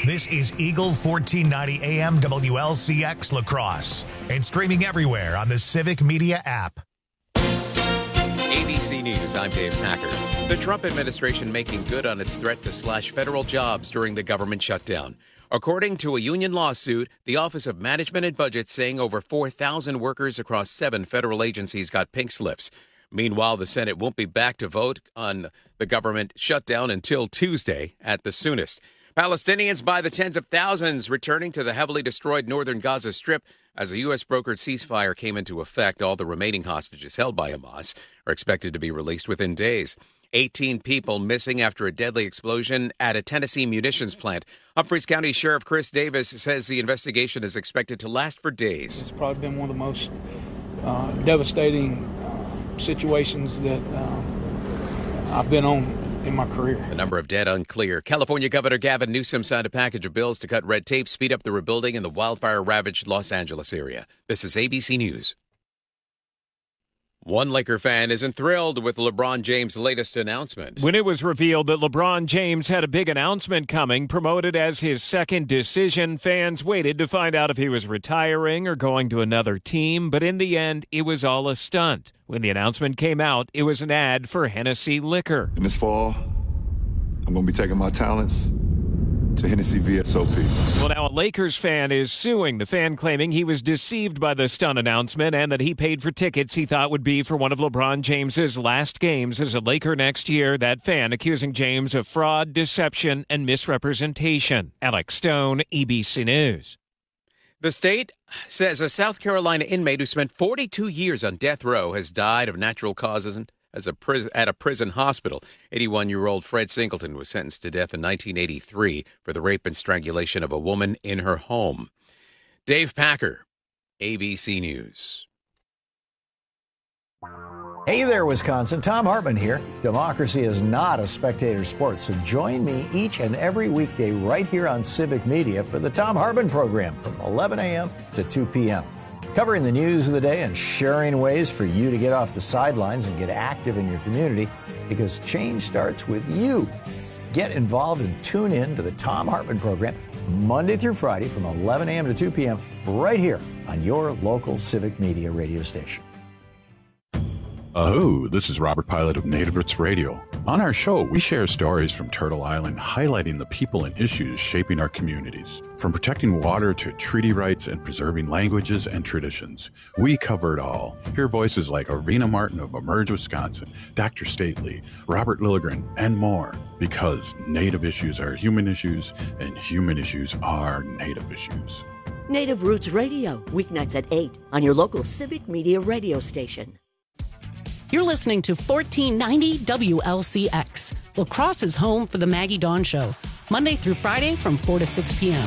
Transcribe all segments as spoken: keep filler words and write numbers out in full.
This is Eagle fourteen ninety A M W L C X La Crosse and streaming everywhere on the Civic Media app. A B C News, I'm Dave Packer. The Trump administration making good on its threat to slash federal jobs during the government shutdown. According to a union lawsuit, the Office of Management and Budget saying over four thousand workers across seven federal agencies got pink slips. Meanwhile, the Senate won't be back to vote on the government shutdown until Tuesday at the soonest. Palestinians by the tens of thousands returning to the heavily destroyed northern Gaza Strip as a U S brokered ceasefire came into effect. All the remaining hostages held by Hamas are expected to be released within days. eighteen people missing after a deadly explosion at a Tennessee munitions plant. Humphreys County Sheriff Chris Davis says the investigation is expected to last for days. It's probably been one of the most uh, devastating uh, situations that um, I've been on in my career. The number of dead unclear. California Governor Gavin Newsom signed a package of bills to cut red tape, speed up the rebuilding in the wildfire-ravaged Los Angeles area. This is A B C News. One Laker fan isn't thrilled with LeBron James' latest announcement. When it was revealed that LeBron James had a big announcement coming, promoted as his second decision, fans waited to find out if he was retiring or going to another team. But in the end, it was all a stunt. When the announcement came out, it was an ad for Hennessy Liquor. In this fall, I'm going to be taking my talents to Hennessy V S O P. Well, now a Lakers fan is suing the fan, claiming he was deceived by the stunt announcement and that he paid for tickets he thought would be for one of LeBron James's last games as a Laker next year. That fan accusing James of fraud, deception, and misrepresentation. Alex Stone, A B C News. The state says a South Carolina inmate who spent forty-two years on death row has died of natural causes as a prison, at a prison hospital. eighty-one-year-old Fred Singleton was sentenced to death in nineteen eighty-three for the rape and strangulation of a woman in her home. Dave Packer, A B C News. Hey there, Wisconsin. Tom Hartman here. Democracy is not a spectator sport, so join me each and every weekday right here on Civic Media for the Tom Hartman program from eleven a.m. to two p.m. Covering the news of the day and sharing ways for you to get off the sidelines and get active in your community, because change starts with you. Get involved and tune in to the Tom Hartman program Monday through Friday from eleven a.m. to two p.m. right here on your local Civic Media radio station. Aho, this is Robert Pilot of Native Roots Radio. On our show, we share stories from Turtle Island highlighting the people and issues shaping our communities. From protecting water to treaty rights and preserving languages and traditions, we cover it all. Hear voices like Arvina Martin of Emerge Wisconsin, Doctor Stately, Robert Lilligren, and more. Because Native issues are human issues, and human issues are Native issues. Native Roots Radio, weeknights at eight on your local Civic Media radio station. You're listening to fourteen ninety W L C X. La Crosse is home for the Maggie Dawn Show, Monday through Friday from four to six p.m.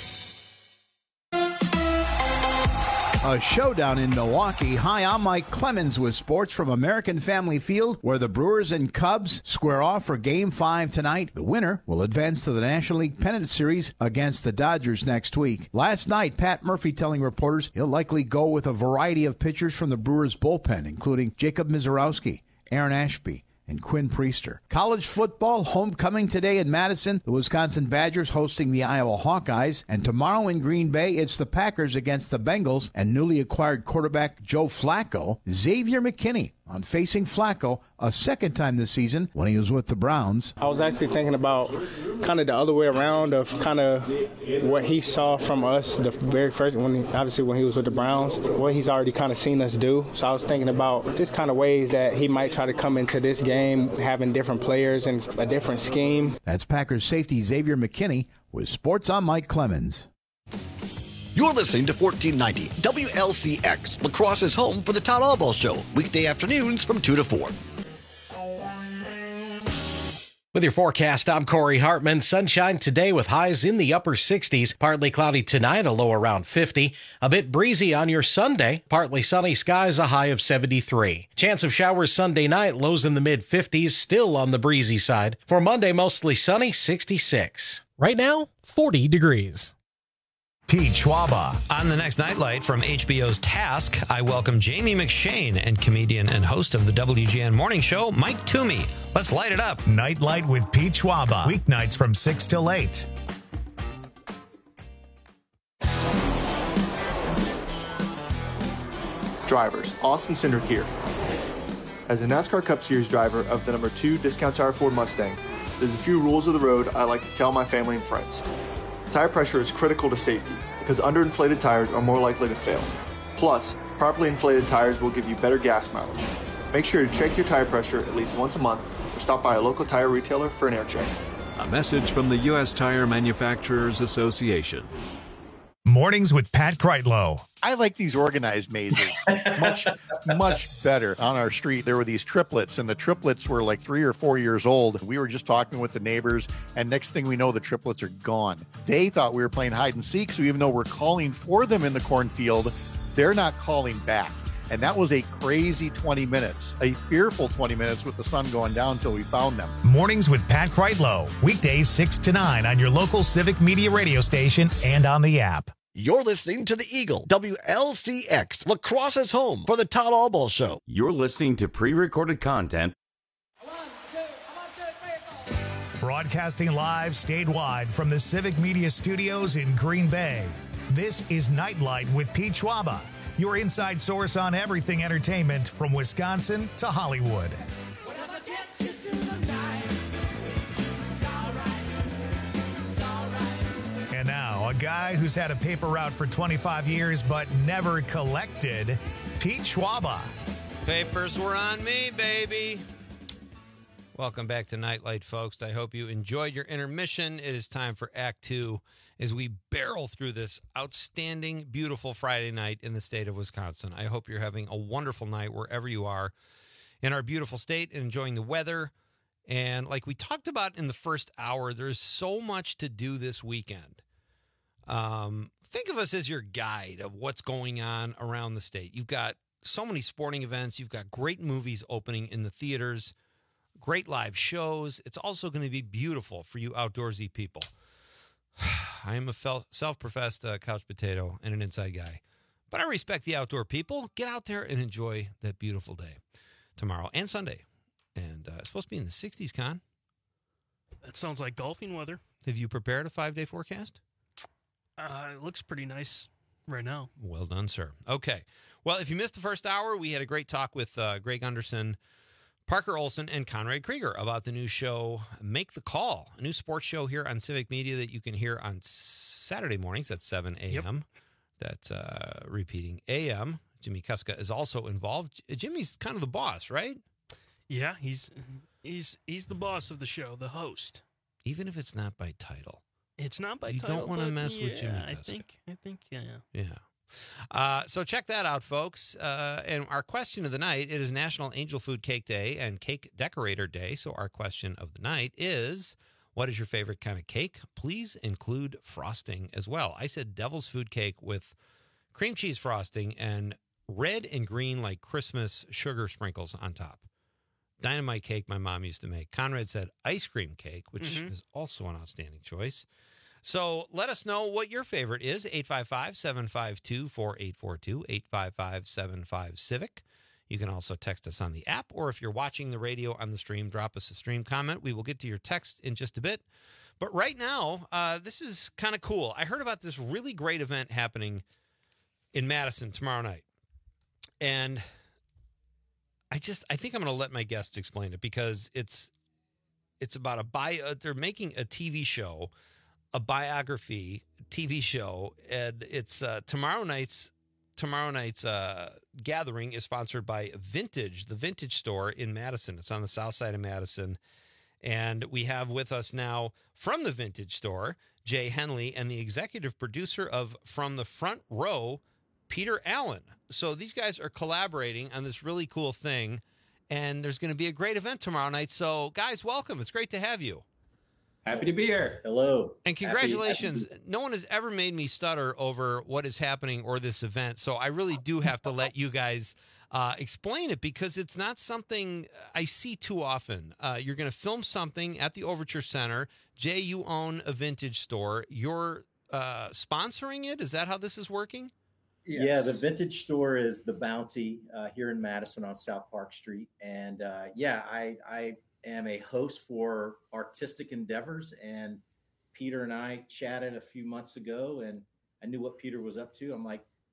A showdown in Milwaukee. Hi, I'm Mike Clemens with sports from American Family Field, where the Brewers and Cubs square off for Game five tonight. The winner will advance to the National League Pennant Series against the Dodgers next week. Last night, Pat Murphy telling reporters he'll likely go with a variety of pitchers from the Brewers bullpen, including Jacob Mizorowski, Aaron Ashby, and Quinn Priester. College football, homecoming today in Madison. The Wisconsin Badgers hosting the Iowa Hawkeyes. And tomorrow in Green Bay, it's the Packers against the Bengals and newly acquired quarterback Joe Flacco. Xavier McKinney on facing Flacco a second time this season when he was with the Browns. I was actually thinking about kind of the other way around of kind of what he saw from us the very first, when he, obviously when he was with the Browns, what he's already kind of seen us do. So I was thinking about just kind of ways that he might try to come into this game, having different players and a different scheme. That's Packers safety Xavier McKinney with Sports on Mike Clemens. You're listening to fourteen ninety W L C X, La Crosse's home for the Todd Albaugh Show, weekday afternoons from two to four. With your forecast, I'm Corey Hartman. Sunshine today with highs in the upper sixties. Partly cloudy tonight, a low around fifty. A bit breezy on your Sunday. Partly sunny skies, a high of seventy-three. Chance of showers Sunday night, lows in the mid-fifties, still on the breezy side. For Monday, mostly sunny, sixty-six. Right now, forty degrees. Pete Schwaba. On the next Nightlight from H B O's Task, I welcome Jamie McShane and comedian and host of the W G N Morning Show, Mike Toomey. Let's light it up. Nightlight with Pete Schwaba. Weeknights from six till eight. Drivers, Austin Cindric here. As a NASCAR Cup Series driver of the number two Discount Tire Ford Mustang, there's a few rules of the road I like to tell my family and friends. Tire pressure is critical to safety because underinflated tires are more likely to fail. Plus, properly inflated tires will give you better gas mileage. Make sure to check your tire pressure at least once a month or stop by a local tire retailer for an air check. A message from the U S Tire Manufacturers Association. Mornings with Pat Kreitlow. I like these organized mazes much, much better. On our street, there were these triplets, and the triplets were like three or four years old. We were just talking with the neighbors, and next thing we know, the triplets are gone. They thought we were playing hide and seek, so even though we're calling for them in the cornfield, they're not calling back. And that was a crazy twenty minutes, a fearful twenty minutes with the sun going down until we found them. Mornings with Pat Kreitlow. Weekdays six to nine on your local Civic Media radio station and on the app. You're listening to the Eagle, W L C X, Lacrosse's home for the Todd Albaugh Show. You're listening to pre-recorded content. Broadcasting live statewide from the Civic Media Studios in Green Bay. This is Nightlight with Pete Schwaba, your inside source on everything entertainment from Wisconsin to Hollywood. And now, a guy who's had a paper route for twenty-five years but never collected, Pete Schwaba. Papers were on me, baby. Welcome back to Nightlight, folks. I hope you enjoyed your intermission. It is time for Act Two as we barrel through this outstanding, beautiful Friday night in the state of Wisconsin. I hope you're having a wonderful night wherever you are in our beautiful state and enjoying the weather. And like we talked about in the first hour, there's so much to do this weekend. Um, think of us as your guide of what's going on around the state. You've got so many sporting events. You've got great movies opening in the theaters, great live shows. It's also going to be beautiful for you outdoorsy people. I am a self-professed uh, couch potato and an inside guy, but I respect the outdoor people. Get out there and enjoy that beautiful day tomorrow and Sunday. And uh, it's supposed to be in the sixties, Con. That sounds like golfing weather. Have you prepared a five-day forecast? Uh, it looks pretty nice right now. Well done, sir. Okay. Well, if you missed the first hour, we had a great talk with uh, Greg Gunderson, Parker Olson, and Conrad Krieger about the new show, Make the Call, a new sports show here on Civic Media that you can hear on Saturday mornings at seven a.m. Yep. That's uh, repeating A M. Jimmy Kuska is also involved. Jimmy's kind of the boss, right? Yeah, he's he's he's the boss of the show, the host. Even if it's not by title. It's not by you title. You don't want to mess yeah, with Jimmy Kuska. I think, I think, yeah. Yeah. Uh, so check that out, folks. Uh, and our question of the night, it is National Angel Food Cake Day and Cake Decorator Day. So our question of the night is, what is your favorite kind of cake? Please include frosting as well. I said devil's food cake with cream cheese frosting and red and green like Christmas sugar sprinkles on top. Dynamite cake my mom used to make. Conrad said ice cream cake, which mm-hmm. is also an outstanding choice. So let us know what your favorite is. eight five five, seven five two, four eight four two, eight five five, seven five, CIVIC. You can also text us on the app, or if you're watching the radio on the stream, drop us a stream comment. We will get to your text in just a bit. But right now, uh, this is kind of cool. I heard about this really great event happening in Madison tomorrow night. And I just, I think I'm going to let my guests explain it because it's, it's about a bio, they're making a T V show, a biography T V show, and it's uh, tomorrow night's tomorrow night's uh, gathering is sponsored by Vintage, the Vintage Store in Madison. It's on the south side of Madison, and we have with us now from the Vintage Store, Jay Henley, and the executive producer of From the Front Row, Peter Allen. So these guys are collaborating on this really cool thing, and there's going to be a great event tomorrow night. So, guys, welcome. It's great to have you. Happy to be here. Hello. And congratulations. Happy, happy no one has ever made me stutter over what is happening or this event. So I really do have to let you guys uh, explain it because it's not something I see too often. Uh, you're going to film something at the Overture Center. Jay, you own a Vintage Store. You're uh, sponsoring it? Is that how this is working? Yes. Yeah, the Vintage Store is the Bounty uh, here in Madison on South Park Street. And uh, yeah, I, I am a host for Artistic Endeavors. And Peter and I chatted a few months ago, and I knew what Peter was up to. I'm like,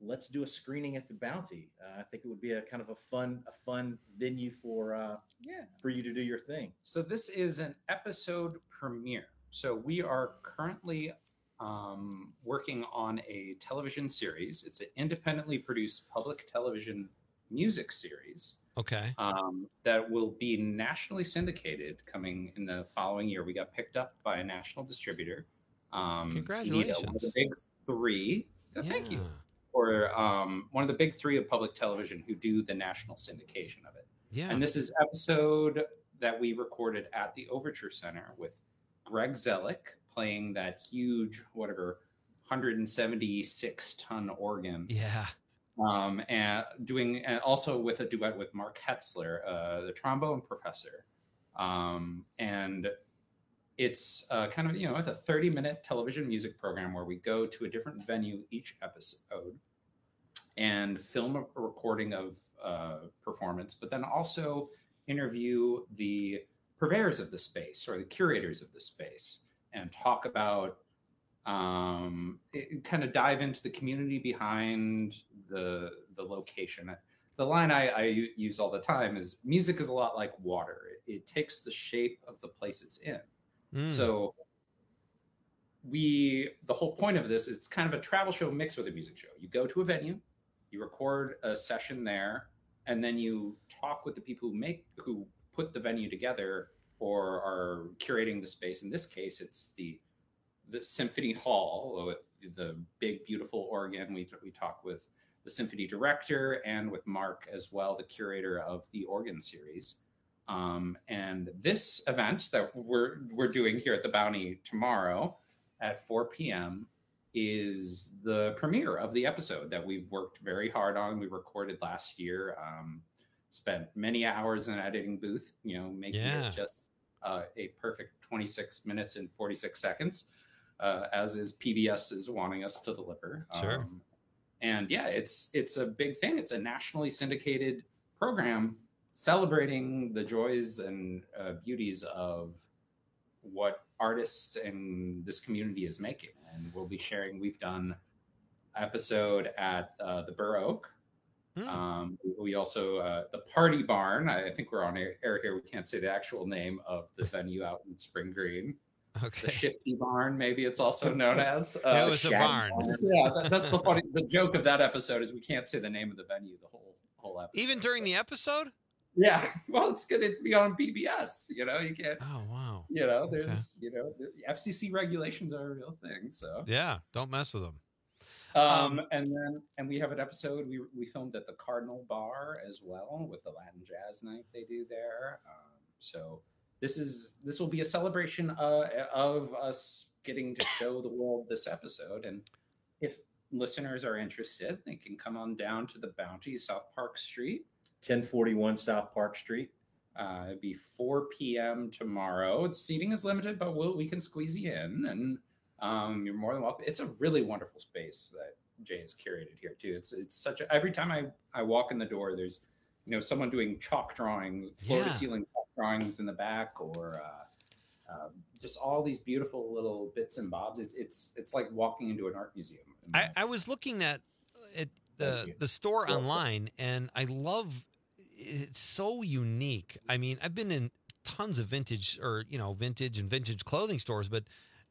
let's do a screening at the Bounty. Uh, I think it would be a kind of a fun, a fun venue for uh, yeah for you to do your thing. So this is an episode premiere. So we are currently um, working on a television series. It's an independently produced public television music series. Okay. Um, that will be nationally syndicated coming in the following year. We got picked up by a national distributor. Um, Congratulations. One of the big three. Yeah. Thank you. Or um, one of the big three of public television who do the national syndication of it. Yeah. And this is episode that we recorded at the Overture Center with Greg Zellick playing that huge, whatever, one hundred seventy-six ton organ. Yeah. Um, and doing, and also with a duet with Mark Hetzler, uh, the trombone professor. Um, and it's uh, kind of, you know, it's a thirty minute television music program where we go to a different venue each episode and film a recording of uh, performance, but then also interview the purveyors of the space or the curators of the space and talk about, um, it, kind of dive into the community behind the the location. The line I, I use all the time is music is a lot like water. It, it takes the shape of the place it's in. Mm. So we, the whole point of this, it's kind of a travel show mixed with a music show. You go to a venue, you record a session there, and then you talk with the people who make, who put the venue together or are curating the space. In this case, it's the the Symphony Hall with the big, beautiful organ. We we talk with the symphony director and with Mark as well, the curator of the organ series. Um, and this event that we're we're doing here at the Bounty tomorrow at four p.m. is the premiere of the episode that we've worked very hard on. We recorded last year, um, spent many hours in an editing booth, you know, making Yeah. it just uh, a perfect twenty-six minutes and forty-six seconds, uh, as is P B S is wanting us to deliver. Sure. Um, and yeah, it's it's a big thing. It's a nationally syndicated program celebrating the joys and uh, beauties of what artists and this community is making. And we'll be sharing, we've done episode at uh, the Burr Oak. Mm. Um, we also, uh, the Party Barn, I think we're on air, air here. We can't say the actual name of the venue out in Spring Green. Okay. The Shifty Barn, maybe it's also known as. Uh, It was a barn. Yeah, that, that's the funny, the joke of that episode is we can't say the name of the venue the whole whole episode. Even during the episode? Yeah, well, it's good. It's be on B B S. You know, you can't. Oh wow. You know, there's, you know, the F C C regulations are a real thing. So Yeah, don't mess with them. Um, and then, and we have an episode we we filmed at the Cardinal Bar as well with the Latin Jazz Night they do there. Um, so this is this will be a celebration uh, of us getting to show the world this episode. And if listeners are interested, they can come on down to the Bounty, South Park Street. ten forty-one South Park Street. Uh, it'd be four p.m. tomorrow. The seating is limited, but we'll, we can squeeze you in, and um, you're more than welcome. It's a really wonderful space that Jay has curated here too. It's it's such a, every time I, I walk in the door, there's, you know, someone doing chalk drawings, floor to Yeah. ceiling chalk drawings in the back, or uh, uh, just all these beautiful little bits and bobs. It's it's it's like walking into an art museum. I, I was looking at at the the store online, and I love it's so unique. I mean, I've been in tons of vintage or you know vintage and vintage clothing stores, but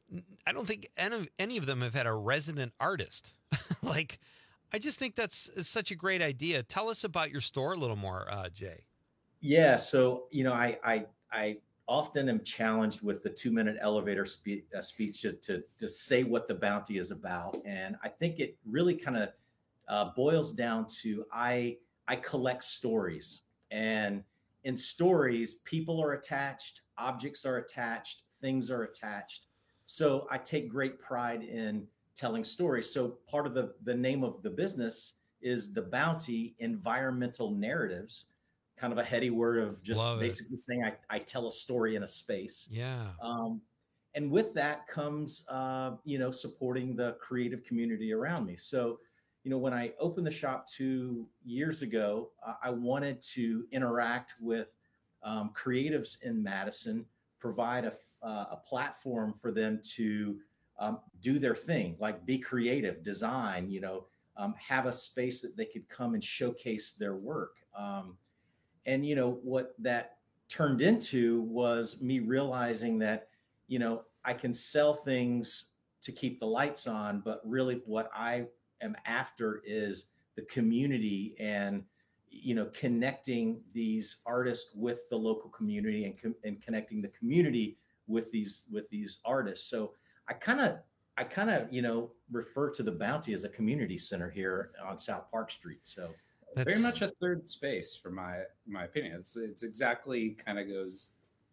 I don't think any of, any of them have had a resident artist. Like, I just think that's is such a great idea. Tell us about your store a little more, uh, Jay. Yeah, so you know, I I I often am challenged with the two minute elevator spe- uh, speech to, to to say what the Bounty is about, and I think it really kind of uh, boils down to I I collect stories, and in stories, people are attached, objects are attached, things are attached. So I take great pride in telling stories. So part of the the name of the business is the Bounty Environmental Narratives. Kind of a heady word of just Love it. basically saying I, I tell a story in a space. Yeah. Um, and with that comes, uh, you know, supporting the creative community around me. So, you know, when I opened the shop two years ago, uh, I wanted to interact with um, creatives in Madison, provide a, uh, a platform for them to um, do their thing, like be creative, design, you know, um, have a space that they could come and showcase their work. Um, and, you know, what that turned into was me realizing that, you know, I can sell things to keep the lights on, but really what I am after is the community and, you know, connecting these artists with the local community and, com- and connecting the community with these, with these artists. So I kind of, I kind of, you know, refer to the Bounty as a community center here on South Park Street. So That's... very much a third space for my, my opinion. It's, it's exactly kind of goes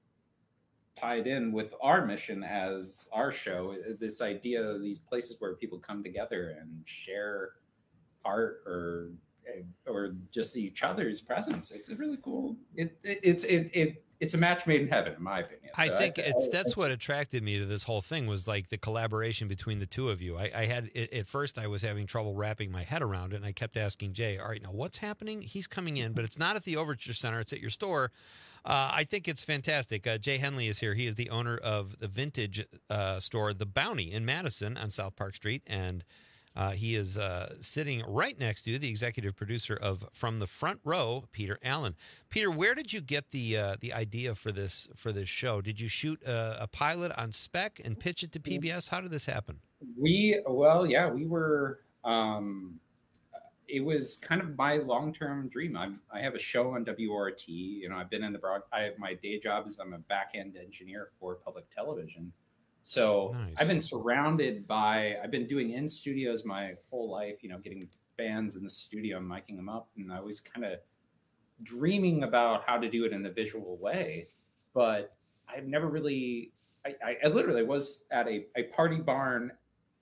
tied in with our mission as our show, this idea of these places where people come together and share art or or just each other's presence. It's a really cool. It, it it's it, it it's a match made in heaven, in my opinion. I so think I, it's I, that's I, what attracted me to this whole thing was like the collaboration between the two of you. I, I had at first I was having trouble wrapping my head around it, and I kept asking Jay, "All right, now what's happening? He's coming in, but it's not at the Overture Center; it's at your store." Uh, I think it's fantastic. Uh, Jay Henley is here. He is the owner of the vintage uh, store, The Bounty, in Madison on South Park Street, and uh, he is uh, sitting right next to the executive producer of From the Front Row, Peter Allen. Peter, where did you get the uh, the idea for this for this show? Did you shoot a, a pilot on spec and pitch it to P B S? How did this happen? We well, yeah, we were. Um, It was kind of my long-term dream. I I have a show on W R T. You know, I've been in the broad. I have my day job is I'm a back-end engineer for public television. So nice. I've been surrounded by. I've been doing in studios my whole life. You know, getting bands in the studio, miking them up, and I was kind of dreaming about how to do it in a visual way. But I've never really. I, I, I literally was at a, a party barn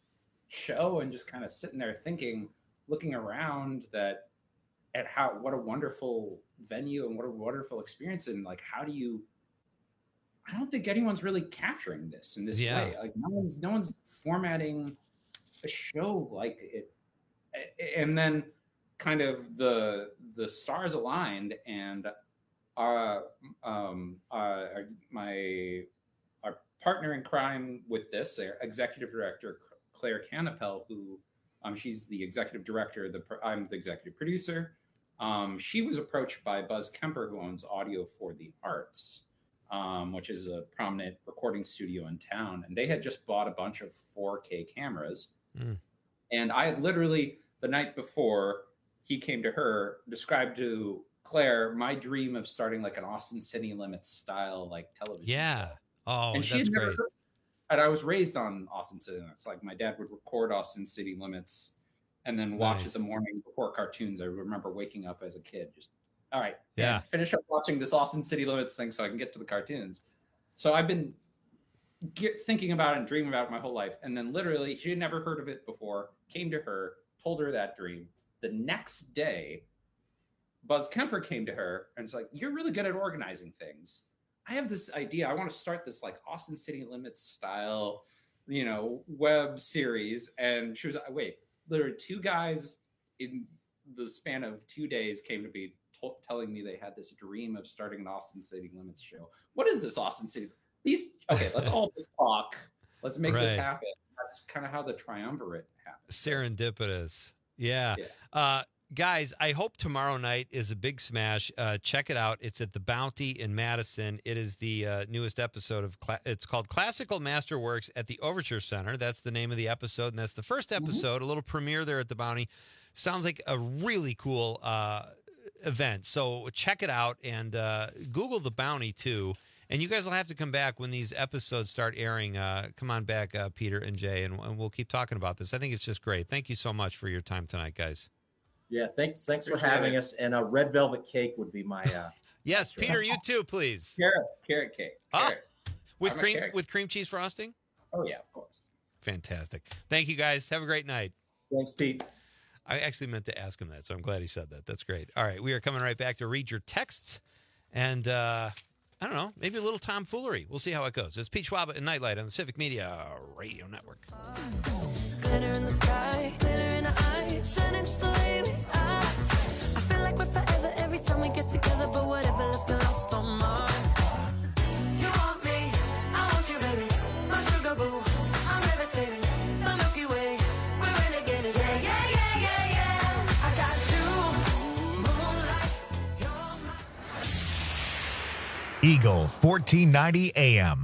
show and just kind of sitting there thinking. Looking around that at how what a wonderful venue and what a wonderful experience, and like how do you I don't think anyone's really capturing this in this yeah. way. Like no one's no one's formatting a show like it. And then kind of the the stars aligned, and our um uh my our partner in crime with this, our executive director Claire Canapel, who Um, she's the executive director. The I'm the executive producer. Um, she was approached by Buzz Kemper, who owns Audio for the Arts, um, which is a prominent recording studio in town. And they had just bought a bunch of four K cameras. Mm. And I had literally, the night before he came to her, described to Claire my dream of starting like an Austin City Limits style like television Yeah. show. Oh, and she that's had never great. heard, and I was raised on Austin City Limits. Like my dad would record Austin City Limits and then watch Nice. it the morning before cartoons. I remember waking up as a kid, just, all right, Yeah. Dad, finish up watching this Austin City Limits thing so I can get to the cartoons. So I've been get, thinking about it and dreaming about it my whole life. And then literally, she had never heard of it before, came to her, told her that dream. The next day, Buzz Kemper came to her and was like, "You're really good at organizing things. I have this idea. I want to start this like Austin City Limits style, you know, web series." And she was like, wait, literally two guys in the span of two days came to be t- telling me they had this dream of starting an Austin City Limits show. What is this Austin City? These, okay, let's all just talk. Let's make this Right. happen. That's kind of how the triumvirate happened. Serendipitous. Yeah. Yeah. Uh, guys, I hope tomorrow night is a big smash. Uh, check it out. It's at the Bounty in Madison. It is the uh, newest episode of, Cla- it's called Classical Masterworks at the Overture Center. That's the name of the episode, and that's the first episode, mm-hmm. a little premiere there at the Bounty. Sounds like a really cool uh, event. So check it out, and uh, Google the Bounty, too. And you guys will have to come back when these episodes start airing. Uh, come on back, uh, Peter and Jay, and, and we'll keep talking about this. I think it's just great. Thank you so much for your time tonight, guys. Yeah, thanks. Thanks for Appreciate having it. us. And a red velvet cake would be my. Uh, Yes, Peter, you too, please. Carrot, carrot cake. Ah, Carrot. with I'm a cream carrot. with cream cheese frosting. Oh yeah, of course. Fantastic. Thank you, guys. Have a great night. Thanks, Pete. I actually meant to ask him that, so I'm glad he said that. That's great. All right, we are coming right back to read your texts, and uh, I don't know, maybe a little tomfoolery. We'll see how it goes. It's Pete Schwab and Nightlight on the Civic Media Radio Network. Glitter in the sky, glitter in the eyes, shining just the way we are. I feel like we're forever every time we get together, but whatever, let's get lost on Mars. You want me, I want you, baby, my sugar boo. I'm levitating, the Milky Way, we're renegading. Yeah, yeah, yeah, yeah, Eagle fourteen ninety A M.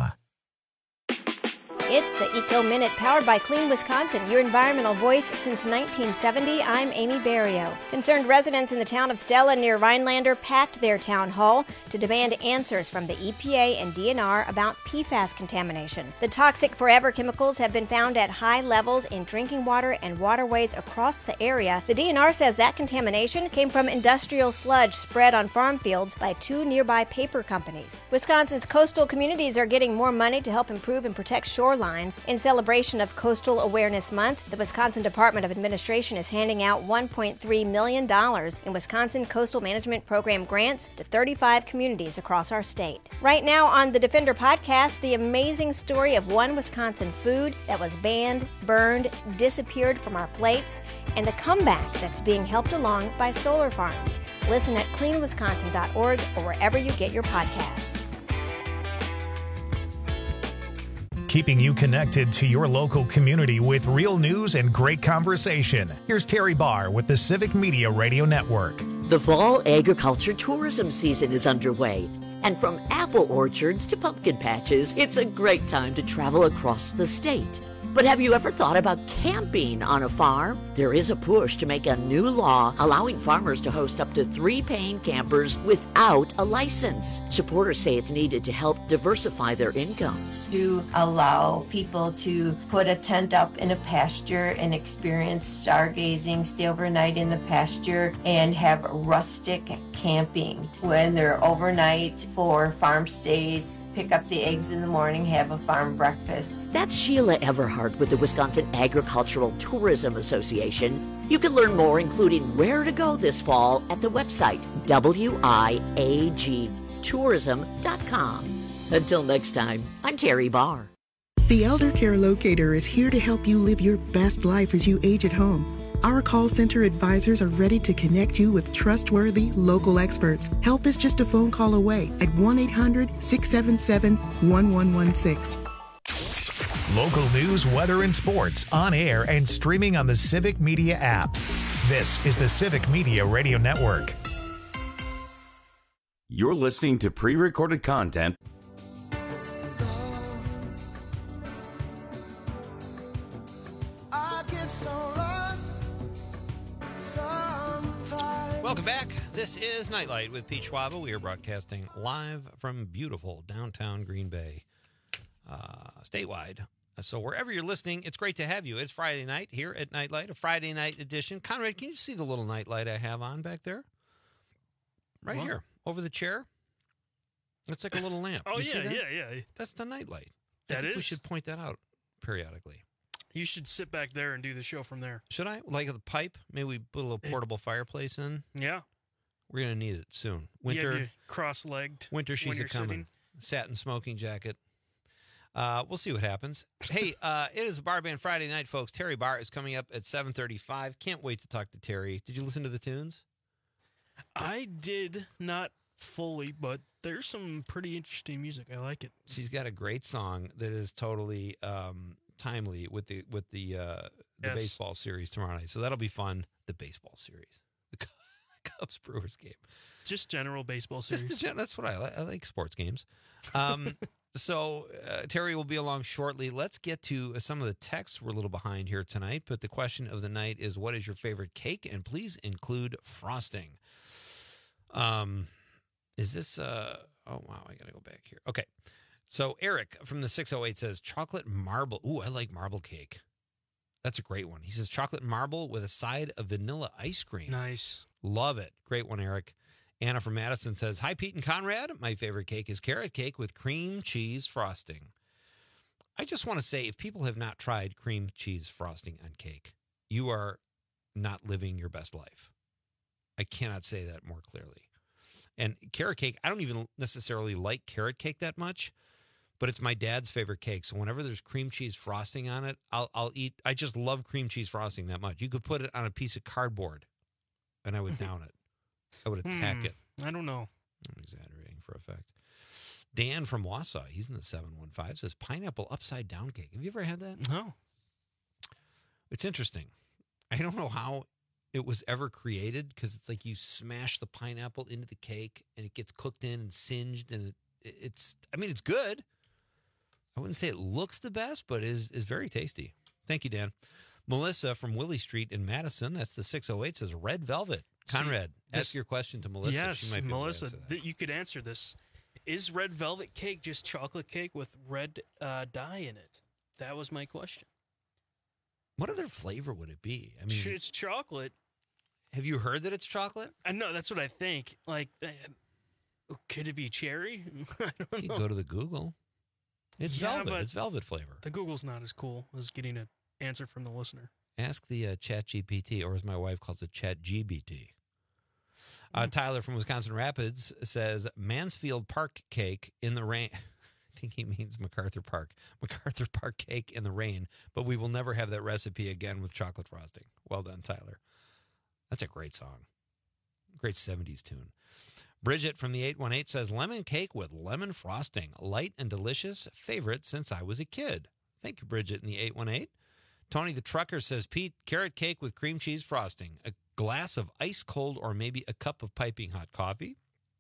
It's the Eco Minute powered by Clean Wisconsin, your environmental voice since nineteen seventy. I'm Amy Barrio. Concerned residents in the town of Stella near Rhinelander packed their town hall to demand answers from the E P A and D N R about P FAS contamination. The toxic forever chemicals have been found at high levels in drinking water and waterways across the area. The D N R says that contamination came from industrial sludge spread on farm fields by two nearby paper companies. Wisconsin's coastal communities are getting more money to help improve and protect shorelines. In celebration of Coastal Awareness Month, the Wisconsin Department of Administration is handing out one point three million dollars in Wisconsin Coastal Management Program grants to thirty-five communities across our state. Right now on the Defender podcast, the amazing story of one Wisconsin food that was banned, burned, disappeared from our plates, and the comeback that's being helped along by solar farms. Listen at clean wisconsin dot org or wherever you get your podcasts. Keeping you connected to your local community with real news and great conversation. Here's Terry Barr with the Civic Media Radio Network. The fall agriculture tourism season is underway, and from apple orchards to pumpkin patches, it's a great time to travel across the state. But have you ever thought about camping on a farm? There is a push to make a new law allowing farmers to host up to three paying campers without a license. Supporters say it's needed to help diversify their incomes. To allow people to put a tent up in a pasture and experience stargazing, stay overnight in the pasture, and have rustic camping when they're overnight for farm stays. Pick up the eggs in the morning, have a farm breakfast. That's Sheila Everhart with the Wisconsin Agricultural Tourism Association. You can learn more, including where to go this fall, at the website W I A G tourism dot com. Until next time, I'm Terry Barr. The Elder Care Locator is here to help you live your best life as you age at home. Our call center advisors are ready to connect you with trustworthy local experts. Help is just a phone call away at one eight hundred six seven seven one one one six. Local news, weather, and sports on air and streaming on the Civic Media app. This is the Civic Media Radio Network. You're listening to pre-recorded content. Welcome back. This is Nightlight with Pete Schwaba. We are broadcasting live from beautiful downtown Green Bay, uh, statewide. So wherever you're listening, it's great to have you. It's Friday night here at Nightlight, a Friday night edition. Conrad, can you see the little nightlight I have on back there? Right what? Here, over the chair. It's like a little lamp. Oh, you yeah, yeah, yeah. That's the nightlight. That I think is? We should point that out periodically. You should sit back there and do the show from there. Should I? Like the pipe? Maybe we put a little portable fireplace in? Yeah. We're going to need it soon. Winter. You cross-legged. Winter, she's a coming. Satin smoking jacket. Uh, we'll see what happens. Hey, uh, it is a Bar Band Friday night, folks. Terry Barr is coming up at seven thirty-five. Can't wait to talk to Terry. Did you listen to the tunes? I did not fully, but there's some pretty interesting music. I like it. She's got a great song that is totally um, timely with the with the uh, the yes. baseball series tomorrow night. So that'll be fun. The baseball series, the Cubs Brewers game, just general baseball series. Just the gen- that's what I like. I like sports games. Um, so uh, Terry will be along shortly. Let's get to uh, some of the texts. We're a little behind here tonight, but the question of the night is, what is your favorite cake? And please include frosting. Um, is this? Uh, oh wow, I gotta go back here. Okay. So Eric from the six oh eight says chocolate marble. Ooh, I like marble cake. That's a great one. He says chocolate marble with a side of vanilla ice cream. Nice. Love it. Great one, Eric. Anna from Madison says, hi, Pete and Conrad. My favorite cake is carrot cake with cream cheese frosting. I just want to say, if people have not tried cream cheese frosting on cake, you are not living your best life. I cannot say that more clearly. And carrot cake, I don't even necessarily like carrot cake that much, but it's my dad's favorite cake. So whenever there's cream cheese frosting on it, I'll I'll eat. I just love cream cheese frosting that much. You could put it on a piece of cardboard, and I would down it. I would attack hmm, it. I don't know. I'm exaggerating for effect. Dan from Wausau, he's in the seven one five, says pineapple upside down cake. Have you ever had that? No. It's interesting. I don't know how it was ever created, because it's like you smash the pineapple into the cake and it gets cooked in and singed, and it, it's, I mean, it's good. I wouldn't say it looks the best, but is is very tasty. Thank you, Dan. Melissa from Willie Street in Madison, that's the six oh eight, says red velvet. Conrad, See, ask this, your question to Melissa. Yes, she might be Melissa, able to answer that. th- you could answer this. Is red velvet cake just chocolate cake with red uh, dye in it? That was my question. What other flavor would it be? I mean, Ch- it's chocolate. Have you heard that it's chocolate? I know, that's what I think. Like, uh, could it be cherry? I don't You know. can go to the Google. It's Yeah, velvet. but It's velvet flavor. The Google's not as cool as getting an answer from the listener. Ask the uh, Chat G P T, or as my wife calls it, Chat G B T. Uh, Tyler from Wisconsin Rapids says Mansfield Park cake in the rain. I think he means MacArthur Park. MacArthur Park cake in the rain, but we will never have that recipe again with chocolate frosting. Well done, Tyler. That's a great song. Great seventies tune. Bridget from the eight one eight says lemon cake with lemon frosting. Light and delicious. Favorite since I was a kid. Thank you, Bridget in the eight one eight. Tony the Trucker says, Pete, carrot cake with cream cheese frosting. A glass of ice cold or maybe a cup of piping hot coffee.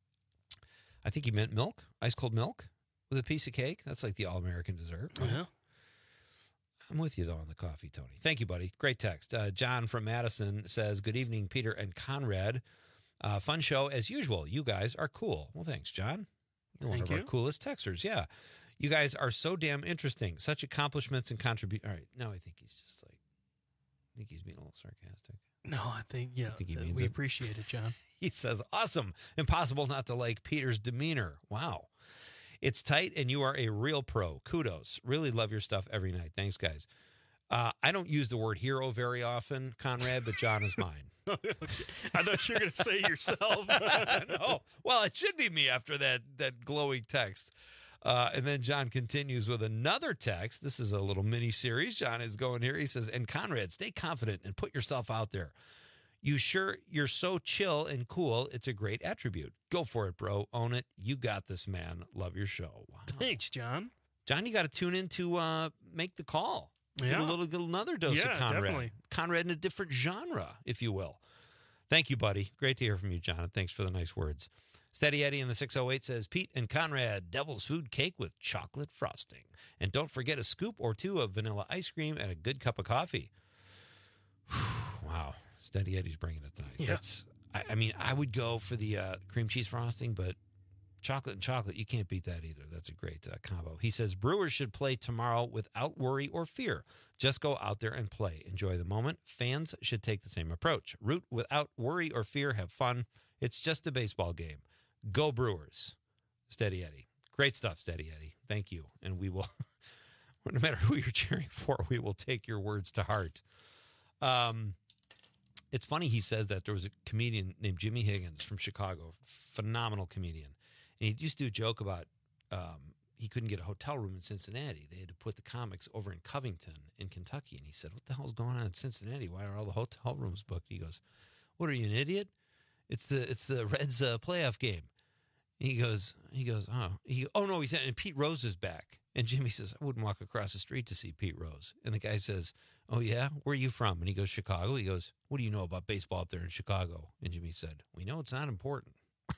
I think he meant milk. Ice cold milk with a piece of cake. That's like the all-American dessert. Right? Uh-huh. I'm with you, though, on the coffee, Tony. Thank you, buddy. Great text. Uh, John from Madison says, good evening, Peter and Conrad. Uh, fun show as usual. You guys are cool. Well, thanks, John. You're one Thank of you. our coolest texters. Yeah. You guys are so damn interesting. Such accomplishments and contribute. All right. Now I think he's just like, I think he's being a little sarcastic. No, I think, yeah, think he uh, means we it. appreciate it, John. He says, awesome. Impossible not to like Peter's demeanor. Wow. It's tight and you are a real pro. Kudos. Really love your stuff every night. Thanks, guys. Uh, I don't use the word hero very often, Conrad, but John is mine. I thought you were going to say yourself. No. Well, it should be me after that, that glowing text. Uh, and then John continues with another text. This is a little mini series. John is going here. He says, and Conrad, stay confident and put yourself out there. You sure you're so chill and cool. It's a great attribute. Go for it, bro. Own it. You got this, man. Love your show. Wow. Thanks, John. John, you got to tune in to uh, make the call. Get Yeah. a little, get another dose Yeah, of Conrad. definitely. Conrad in a different genre, if you will. Thank you, buddy. Great to hear from you, John. Thanks for the nice words. Steady Eddie in the six oh eight says, Pete and Conrad, devil's food cake with chocolate frosting. And don't forget a scoop or two of vanilla ice cream and a good cup of coffee. Wow. Steady Eddie's bringing it tonight. Yeah. That's, I, I mean, I would go for the uh, cream cheese frosting, but chocolate and chocolate, you can't beat that either. That's a great uh, combo. He says, Brewers should play tomorrow without worry or fear. Just go out there and play. Enjoy the moment. Fans should take the same approach. Root without worry or fear. Have fun. It's just a baseball game. Go Brewers. Steady Eddie. Great stuff, Steady Eddie. Thank you. And we will, no matter who you're cheering for, we will take your words to heart. Um, it's funny he says that. There was a comedian named Jimmy Higgins from Chicago, phenomenal comedian. And he used to do a joke about um, he couldn't get a hotel room in Cincinnati. They had to put the comics over in Covington in Kentucky. And he said, what the hell's going on in Cincinnati? Why are all the hotel rooms booked? He goes, what are you, an idiot? It's the it's the Reds uh, playoff game. He goes, he goes, oh, he, oh no, he said, and Pete Rose is back. And Jimmy says, I wouldn't walk across the street to see Pete Rose. And the guy says, oh yeah, where are you from? And he goes, Chicago. He goes, what do you know about baseball up there in Chicago? And Jimmy said, we know it's not important.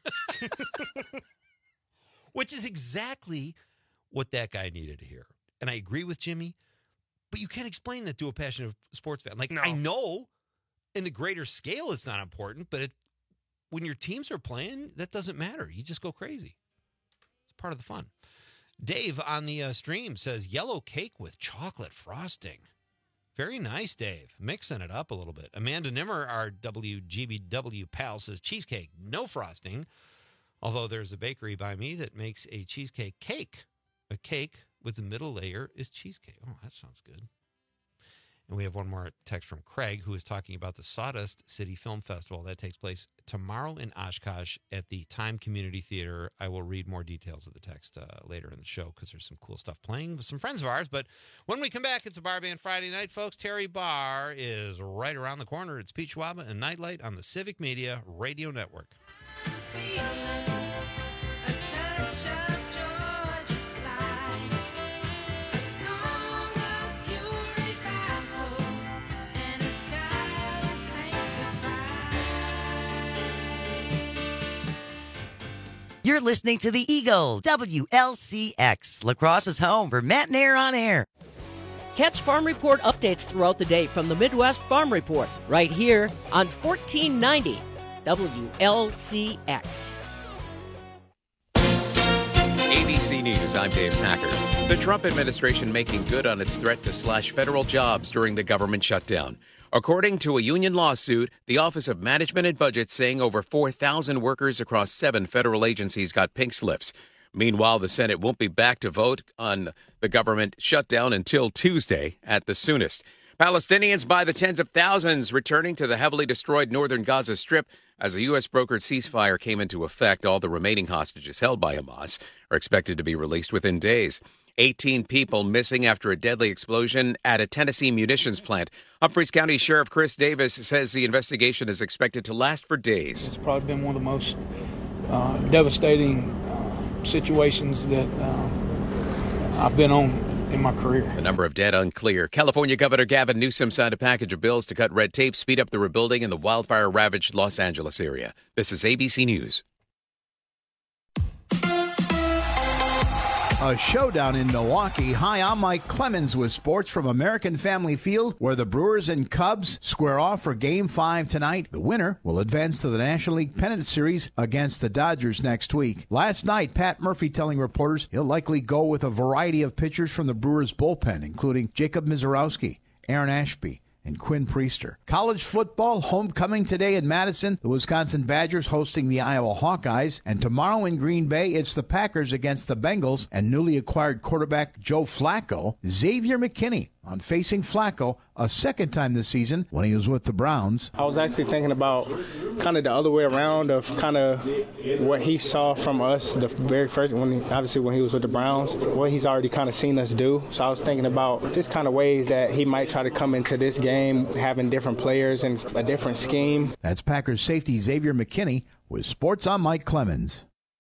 Which is exactly what that guy needed to hear. And I agree with Jimmy, but you can't explain that to a passionate sports fan. Like, No. I know in the greater scale it's not important, but it, when your teams are playing, that doesn't matter. You just go crazy. It's part of the fun. Dave on the uh, stream says, yellow cake with chocolate frosting. Very nice, Dave. Mixing it up a little bit. Amanda Nimmer, our W G B W pal, says, cheesecake, no frosting. Although there's a bakery by me that makes a cheesecake cake. A cake with the middle layer is cheesecake. Oh, that sounds good. And we have one more text from Craig, who is talking about the Sawdust City Film Festival that takes place tomorrow in Oshkosh at the Time Community Theater. I will read more details of the text uh, later in the show because there's some cool stuff playing with some friends of ours. But when we come back, it's a Bar Band Friday night, folks. Terry Barr is right around the corner. It's Pete Schwaba and Nightlight on the Civic Media Radio Network. You're listening to the Eagle, W L C X, Lacrosse's home for Matt and Air on air. Catch Farm Report updates throughout the day from the Midwest Farm Report, right here on fourteen ninety W L C X. A B C News, I'm Dave Packer. The Trump administration making good on its threat to slash federal jobs during the government shutdown. According to a union lawsuit, the Office of Management and Budget saying over four thousand workers across seven federal agencies got pink slips. Meanwhile, the Senate won't be back to vote on the government shutdown until Tuesday at the soonest. Palestinians by the tens of thousands returning to the heavily destroyed northern Gaza Strip as a U S brokered ceasefire came into effect. All the remaining hostages held by Hamas are expected to be released within days. eighteen people missing after a deadly explosion at a Tennessee munitions plant. Humphreys County Sheriff Chris Davis says the investigation is expected to last for days. It's probably been one of the most uh, devastating uh, situations that uh, I've been on in my career. The number of dead unclear. California Governor Gavin Newsom signed a package of bills to cut red tape, speed up the rebuilding in the wildfire-ravaged Los Angeles area. This is A B C News. A showdown in Milwaukee. Hi, I'm Mike Clemens with sports from American Family Field, where the Brewers and Cubs square off for Game five tonight. The winner will advance to the National League Pennant Series against the Dodgers next week. Last night, Pat Murphy telling reporters he'll likely go with a variety of pitchers from the Brewers bullpen, including Jacob Mizorowski, Aaron Ashby, and Quinn Priester. College football, homecoming today in Madison. The Wisconsin Badgers hosting the Iowa Hawkeyes. And tomorrow in Green Bay, it's the Packers against the Bengals and newly acquired quarterback Joe Flacco. Xavier McKinney on facing Flacco a second time this season when he was with the Browns. I was actually thinking about kind of the other way around of kind of what he saw from us the very first, when he, obviously when he was with the Browns, what he's already kind of seen us do. So I was thinking about just kind of ways that he might try to come into this game, having different players and a different scheme. That's Packers safety Xavier McKinney with Sports on Mike Clemens.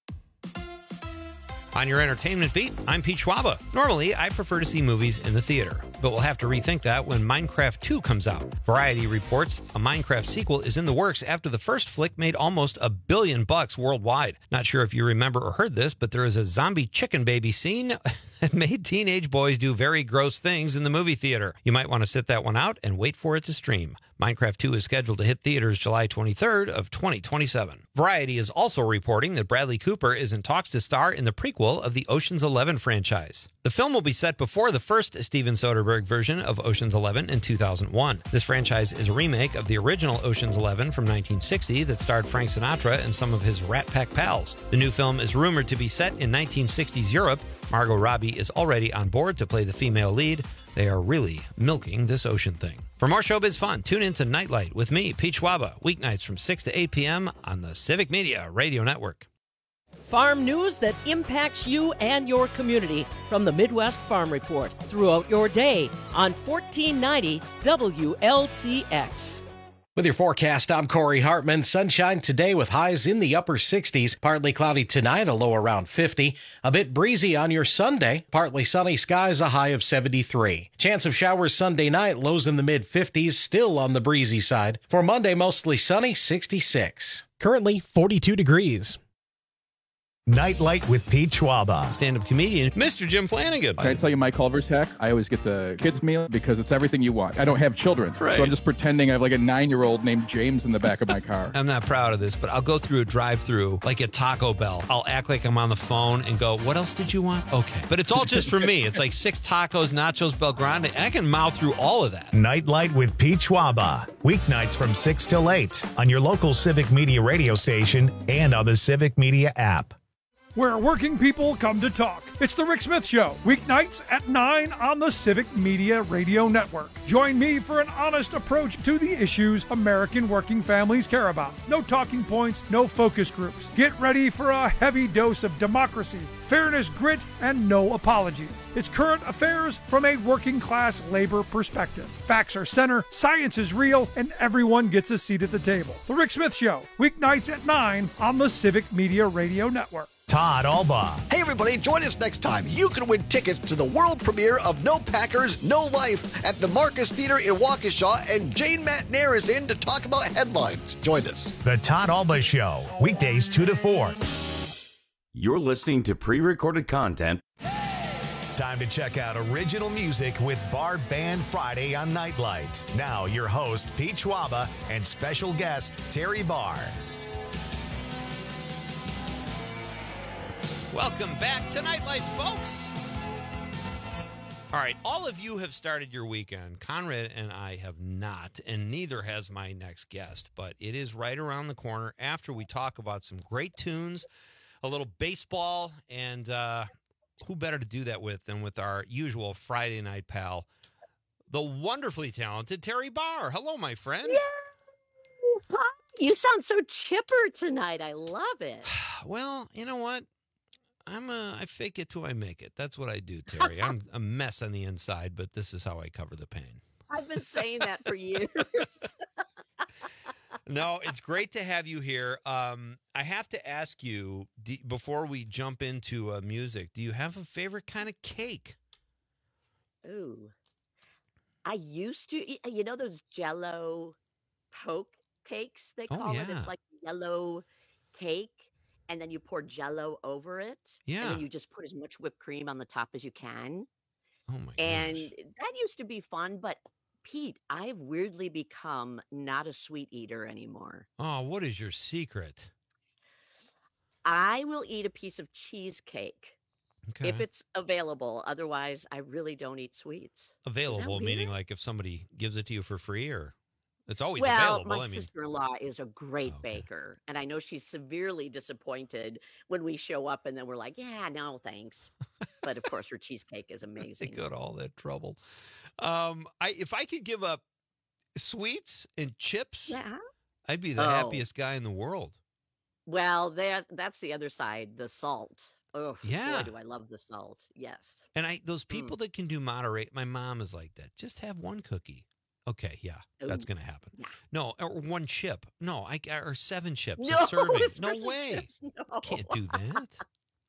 On your entertainment beat, I'm Pete Schwaba. Normally, I prefer to see movies in the theater, but we'll have to rethink that when Minecraft two comes out. Variety reports a Minecraft sequel is in the works after the first flick made almost a billion bucks worldwide. Not sure if you remember or heard this, but there is a zombie chicken baby scene that made teenage boys do very gross things in the movie theater. You might want to sit that one out and wait for it to stream. Minecraft two is scheduled to hit theaters July twenty-third of twenty twenty-seven. Variety is also reporting that Bradley Cooper is in talks to star in the prequel of the Ocean's Eleven franchise. The film will be set before the first Steven Soderbergh version of Ocean's Eleven in two thousand one. This franchise is a remake of the original Ocean's Eleven from nineteen sixty that starred Frank Sinatra and some of his Rat Pack pals. The new film is rumored to be set in nineteen sixties Europe. Margot Robbie is already on board to play the female lead. They are really milking this ocean thing. For more showbiz fun, tune in to Nightlight with me, Pete Schwaba, weeknights from six to eight p.m. on the Civic Media Radio Network. Farm news that impacts you and your community from the Midwest Farm Report throughout your day on fourteen ninety W L C X. With your forecast, I'm Corey Hartman. Sunshine today with highs in the upper sixties. Partly cloudy tonight, a low around fifty. A bit breezy on your Sunday. Partly sunny skies, a high of seventy-three. Chance of showers Sunday night, lows in the mid fifties, still on the breezy side. For Monday, mostly sunny, sixty-six. Currently forty-two degrees. Nightlight with Pete Schwaba. Stand-up comedian, Mister Jim Flanagan. Can I tell you my Culver's hack? I always get the kids' meal because it's everything you want. I don't have children, right. So I'm just pretending I have like a nine-year-old named James in the back of my car. I'm not proud of this, but I'll go through a drive-through like at Taco Bell. I'll act like I'm on the phone and go, what else did you want? Okay. But it's all just for me. It's like six tacos, nachos, Bel Grande, and I can mouth through all of that. Nightlight with Pete Schwaba. Weeknights from six till eight on your local Civic Media radio station and on the Civic Media app. Where working people come to talk. It's the Rick Smith Show, weeknights at nine on the Civic Media Radio Network. Join me for an honest approach to the issues American working families care about. No talking points, no focus groups. Get ready for a heavy dose of democracy, fairness, grit, and no apologies. It's current affairs from a working class labor perspective. Facts are center, science is real, and everyone gets a seat at the table. The Rick Smith Show, weeknights at nine on the Civic Media Radio Network. Todd Alba. Hey, everybody, join us next time. You can win tickets to the world premiere of No Packers, No Life at the Marcus Theater in Waukesha, and Jane Matnair is in to talk about headlines. Join us. The Todd Alba Show, weekdays two to four. You're listening to pre-recorded content. Time to check out original music with Bar Band Friday on Nightlight. Now, your host, Pete Schwaba, and special guest, Terry Barr. Welcome back to Nightlight, folks. All right, all of you have started your weekend. Conrad and I have not, and neither has my next guest, but it is right around the corner after we talk about some great tunes, a little baseball, and uh, who better to do that with than with our usual Friday night pal, the wonderfully talented Terry Barr. Hello, my friend. Yay! Hi. You sound so chipper tonight. I love it. Well, you know what? I'm a, I fake it till I make it. That's what I do, Terry. I'm a mess on the inside, but this is how I cover the pain. I've been saying that for years. No, it's great to have you here. Um, I have to ask you, do, before we jump into uh, music, do you have a favorite kind of cake? Ooh. I used to eat, you know those Jell-O poke cakes, they Oh, call it? yeah. It's like yellow cake, and then you pour Jell-O over it. And Yeah. then you just put as much whipped cream on the top as you can. Oh, my And gosh. that used to be fun, but Pete, I've weirdly become not a sweet eater anymore. Oh, what is your secret? I will eat a piece of cheesecake if Okay. it's available. Otherwise, I really don't eat sweets. Is that Available, meaning weird? like if somebody gives it to you for free, or it's always Well, available. my I mean, sister-in-law is a great baker, and I know she's severely disappointed when we show up and then we're like, yeah, no, thanks. But of course, her cheesecake is they amazing. go to all that trouble. Um, I if I could give up sweets and chips, Yeah. I'd be the Oh, happiest guy in the world. well, that that's the other side, the salt. Oh, Yeah. boy, do I love the salt. Yes. And I those Mm. people that can do moderate, my mom is like that. Just have one cookie. Okay, yeah, that's Ooh, going to happen. yeah. No, or one chip. No, I or seven chips No, a serving. No especially way. chips, no. Can't do that.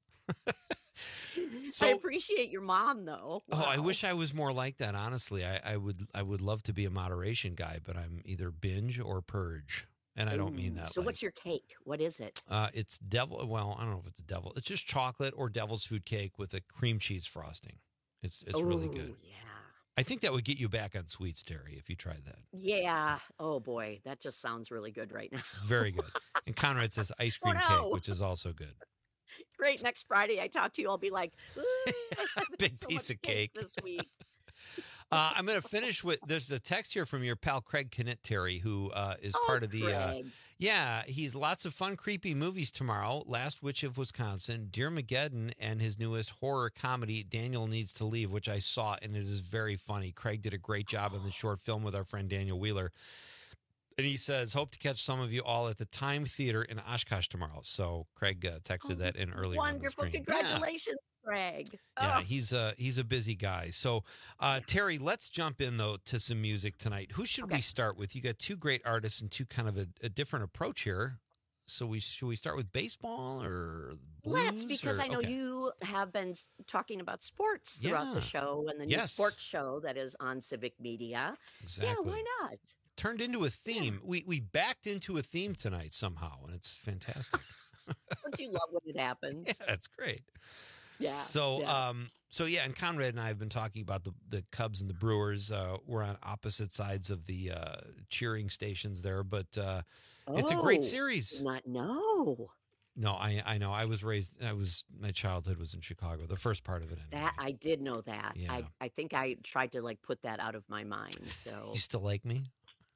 I So, appreciate your mom, though. oh, I Wow. wish I was more like that. Honestly, I, I would I would love to be a moderation guy, but I'm either binge or purge, and I don't mean Ooh, that. so like, what's your cake? What is it? Uh, it's devil. Well, I don't know if it's devil. It's just chocolate or devil's food cake with a cream cheese frosting. It's it's really good. Oh, yeah. I think that would get you back on sweets, Terry, if you tried that. Yeah. Oh, boy. That just sounds really good right now. It's very good. And Conrad says ice Oh, cream cake, no. which is also good. Great. Next Friday, I talk to you. I'll be like, "Ooh, I've had Big so piece much of cake. this week. Uh, I'm going to finish with there's a text here from your pal Craig Knitt, Terry, who uh, is Oh, part of the. Uh, Craig. yeah, he's lots of fun, creepy movies tomorrow. Last Witch of Wisconsin, Dear Mageddon, and his newest horror comedy, Daniel Needs to Leave, which I saw, and it is very funny. Craig did a great job in the short film with our friend Daniel Wheeler. And he says, hope to catch some of you all at the Time Theater in Oshkosh tomorrow. So Craig uh, texted Oh, that in earlier on the Wonderful. screen. Yeah. Congratulations, Craig. Yeah, Oh, he's a he's a busy guy. So, uh, Terry, let's jump in though to some music tonight. Who should we Okay. start with? You got two great artists and two kind of a, a different approach here. So we should we start with baseball or blues? let's, because or- I know okay. you have been s- talking about sports throughout Yeah. the show and the new Yes. sports show that is on Civic Media. Exactly. Yeah, why not? Turned into a theme. We we backed into a theme tonight somehow, and it's fantastic. Don't you love when it happens? Yeah, that's great. Yeah. So, yeah. um, so yeah, and Conrad and I have been talking about the the Cubs and the Brewers. Uh, we're on opposite sides of the uh, cheering stations there, but uh, it's a great Oh, series. did not know. No, I I know. I was raised. I was my childhood was in Chicago. The first part of it. Anyway. That I did know that. Yeah. I, I think I tried to like put that out of my mind. So You still like me?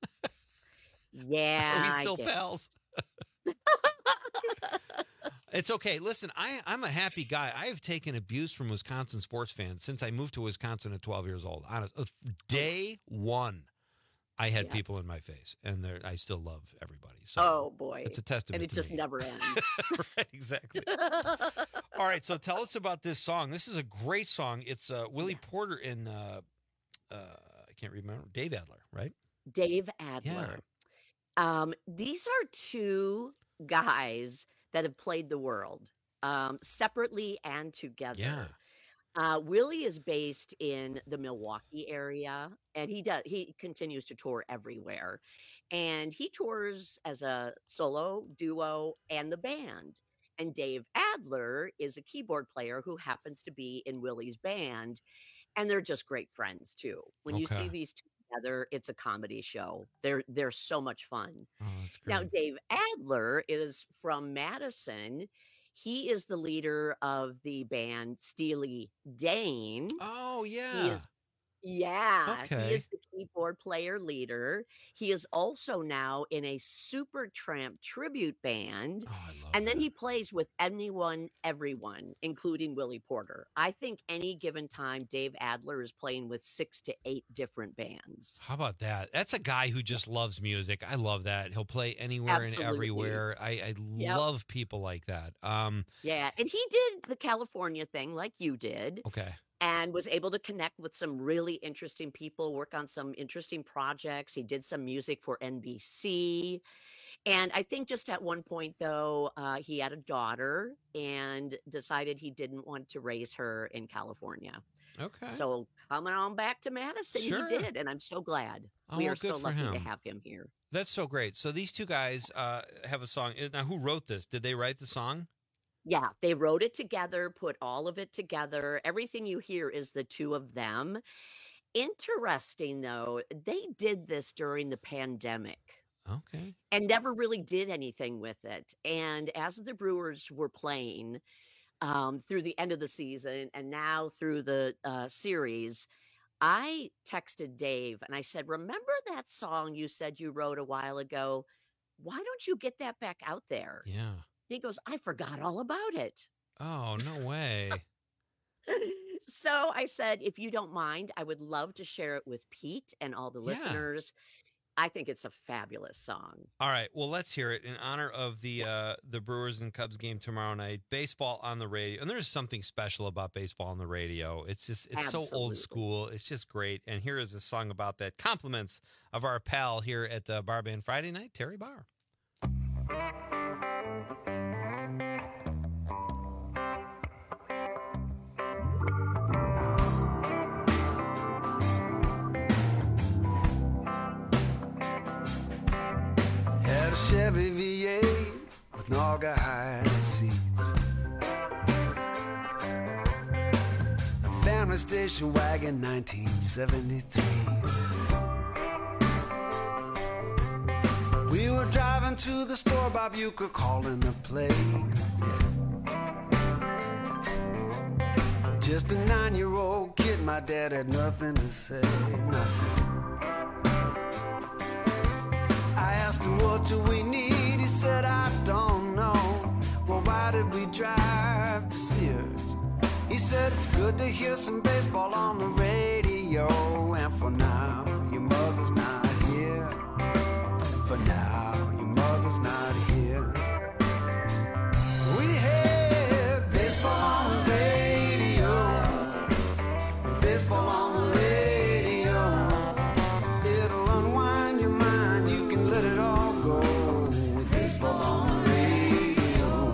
yeah, Are we I still get- pals? It's okay. Listen, I, I'm a happy guy. I have taken abuse from Wisconsin sports fans since I moved to Wisconsin at twelve years old. Honest, uh, day one, I had Yes. people in my face, and they're- I still love everybody. So Oh boy, it's a testament and it to just me. never ends. Right, exactly. All right, so tell us about this song. This is a great song. It's uh, Willie Porter and uh, uh, I can't remember Dave Adler, right? Dave Adler. Um, these are two guys that have played the world um, separately and together. Yeah. Uh, Willie is based in the Milwaukee area, and he does he continues to tour everywhere, and he tours as a solo, duo, and the band. And Dave Adler is a keyboard player who happens to be in Willie's band. And they're just great friends, too. When you Okay. see these two together, it's a comedy show. They're they're so much fun. Oh, that's great. Now, Dave Adler is from Madison. He is the leader of the band Steely Dan. Oh, He yeah. is yeah, he Okay. is the keyboard player leader. He is also now in a Supertramp tribute band. Oh, I love And then he plays with anyone, everyone, including Willie Porter. I think any given time, Dave Adler is playing with six to eight different bands. How about that? That's a guy who just loves music. I love that. He'll play anywhere Absolutely. and everywhere. I, I Yep. love people like that. Um, Yeah, and he did the California thing like you did. okay. And was able to connect with some really interesting people, work on some interesting projects. He did some music for N B C. And I think just at one point, though, uh, he had a daughter and decided he didn't want to raise her in California. Okay. So coming on back to Madison, Sure. he did. And I'm so glad. Oh, we well, are so good for lucky to him. have him here. That's so great. So these two guys uh, have a song. Now, who wrote this? Did they write the song? Yeah, they wrote it together, put all of it together. Everything you hear is the two of them. Interesting, though, they did this during the pandemic Okay. and never really did anything with it. And as the Brewers were playing um, through the end of the season and now through the uh, series, I texted Dave and I said, remember that song you said you wrote a while ago? Why don't you get that back out there? Yeah. He goes, I forgot all about it. Oh, no way. So I said, if you don't mind, I would love to share it with Pete and all the Yeah. listeners. I think it's a fabulous song. All right. Well, let's hear it in honor of the uh, the Brewers and Cubs game tomorrow night. Baseball on the radio, and there's something special about baseball on the radio. It's just it's so old Absolutely. school. It's just great. And here is a song about that. Compliments of our pal here at uh, Bar Band Friday night, Terry Barr. Had a Chevy V eight with Naugahyde seats, a family station wagon, nineteen seventy-three. We were driving to the store, Bob Uecker calling the plays. Just a nine-year-old kid, my dad had nothing to say, nothing. I asked him, what do we need? He said, I don't know. Well, why did we drive to Sears? He said, it's good to hear some baseball on the radio. And for now, your mother's not here. For now, your mother's not here. We had baseball on the radio. Baseball on the radio. It'll unwind your mind. You can let it all go with baseball on the radio.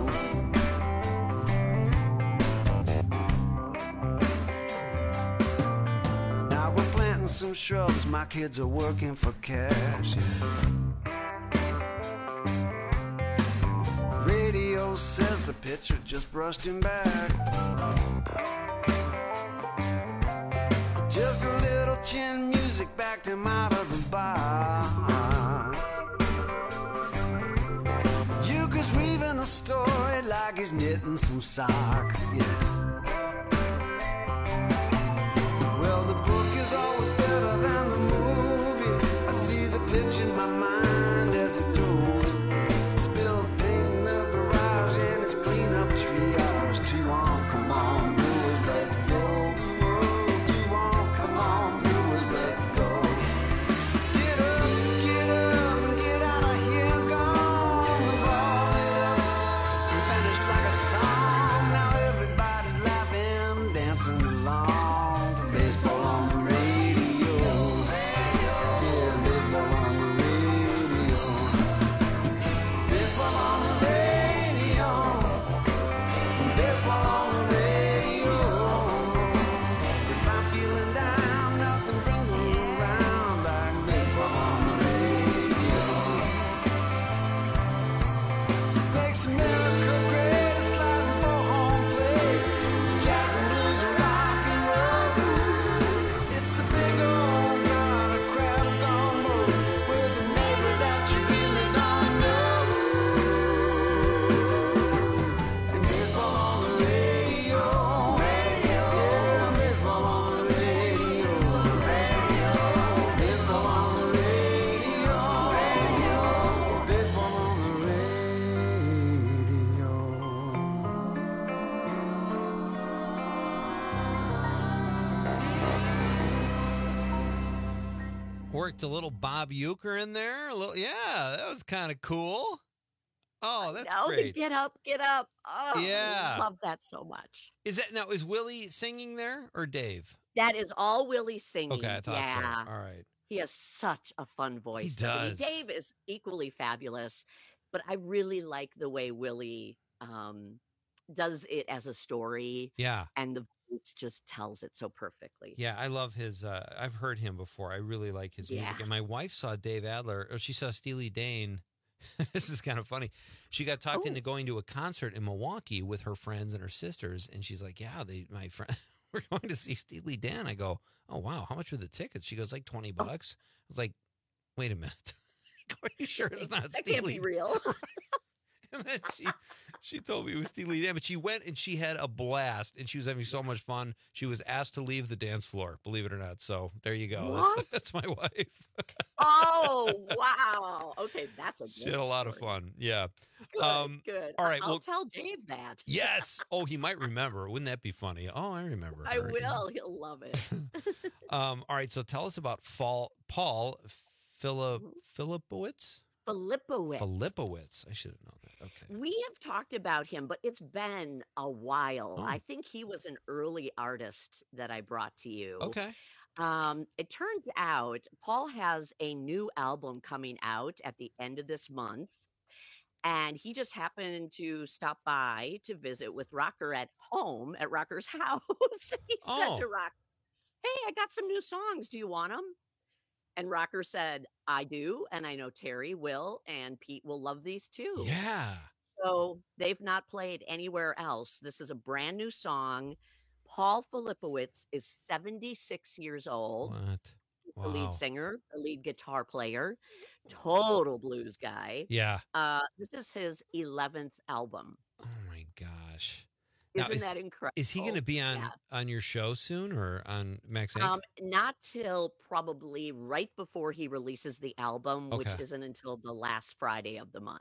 Now we're planting some shrubs. My kids are working for cash. Radio says the pitcher just brushed him back. Just a little chin music backed him out of the box. Euchre's weaving a story like he's knitting some socks, yeah. Well, the book is always better than the movie. I see the pitch in my mind as it throws. Spilled paint in the garage and it's clean up triage. Two on, come on, Brewers, let's go. Whoa, two on, come on, Brewers, let's go. Get up, get up, and get out of here, gone. The ball lit up and finished like a song. Now everybody's laughing, dancing along to baseball on the radio. Yeah, baseball on the radio. worked a little Bob Euchre in there. A little, yeah, that was kind of cool. Oh, that's no, great. Get up, get up. Oh, Yeah. I love that so much. Is that now? Is Willie singing there or Dave? That is all Willie singing. Okay, I thought yeah. so. All right. He has such a fun voice. He doesn't does. Dave is equally fabulous, but I really like the way Willie um, does it as a story. Yeah. And the voice just tells it so perfectly. Yeah, I love his. Uh, I've heard him before. I really like his music. Yeah. And my wife saw Dave Adler, or she saw Steely Dan. This is kind of funny. She got talked Oh. into going to a concert in Milwaukee with her friends and her sisters, and she's like, "Yeah, they, my friend, we're going to see Steely Dan." I go, "Oh wow, how much were the tickets?" She goes, "Like twenty bucks." I was like, "Wait a minute, are you sure it's not That Steely can't be real. And then she she told me it was Steely Dan, but she went and she had a blast, and she was having so much fun. She was asked to leave the dance floor, believe it or not. So there you go. What? That's, that's my wife. Oh, wow. Okay, that's a She had a lot of fun. Yeah. Good, Um, good. all right, I'll well- tell Dave that. Yes. Oh, he might remember. Wouldn't that be funny? Oh, I remember. I her. will. He'll love it. Um, all right. So tell us about Fall, Paul Philip Philippowitz. Filippowitz. Philippowitz. I should have known that. Okay. We have talked about him, but it's been a while. Oh. I think he was an early artist that I brought to you. Okay. Um, it turns out Paul has a new album coming out at the end of this month. And he just happened to stop by to visit with Rocker at home at Rocker's house. He Oh. said to Rocker, "Hey, I got some new songs. Do you want them?" And Rocker said, "I do. And I know Terry will, and Pete will love these too." Yeah. So they've not played anywhere else. This is a brand new song. Paul Filippowitz is seventy-six years old. What? The Wow. lead singer, the lead guitar player, total blues guy. Yeah. Uh, this is his eleventh album. Oh my gosh. Now, Isn't is, that incredible? is he going to be on Yeah. on your show soon or on Max Inc? Um, not till probably right before he releases the album, which Okay. isn't until the last Friday of the month.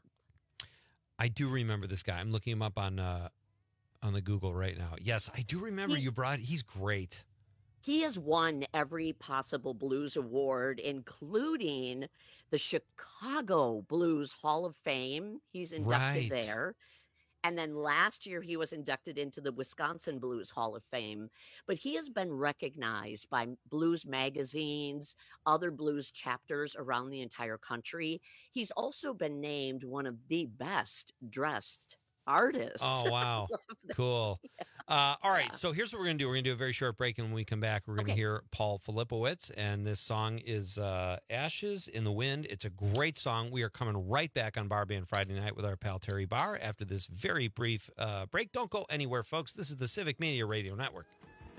I do remember this guy. I'm looking him up on uh, on the Google right now. Yes, I do remember He- you brought. He's great. He has won every possible blues award, including the Chicago Blues Hall of Fame. He's inducted Right. there. And then last year, he was inducted into the Wisconsin Blues Hall of Fame. But he has been recognized by blues magazines, other blues chapters around the entire country. He's also been named one of the best dressed artists. Oh wow, Love that. cool. Uh, all right, so here's what we're gonna do. We're gonna do a very short break, and when we come back, we're gonna Okay. hear Paul Filippowitz, and this song is uh, "Ashes in the Wind." It's a great song. We are coming right back on Bar Band Friday night with our pal Terry Barr after this very brief uh, break. Don't go anywhere, folks. This is the Civic Media Radio Network.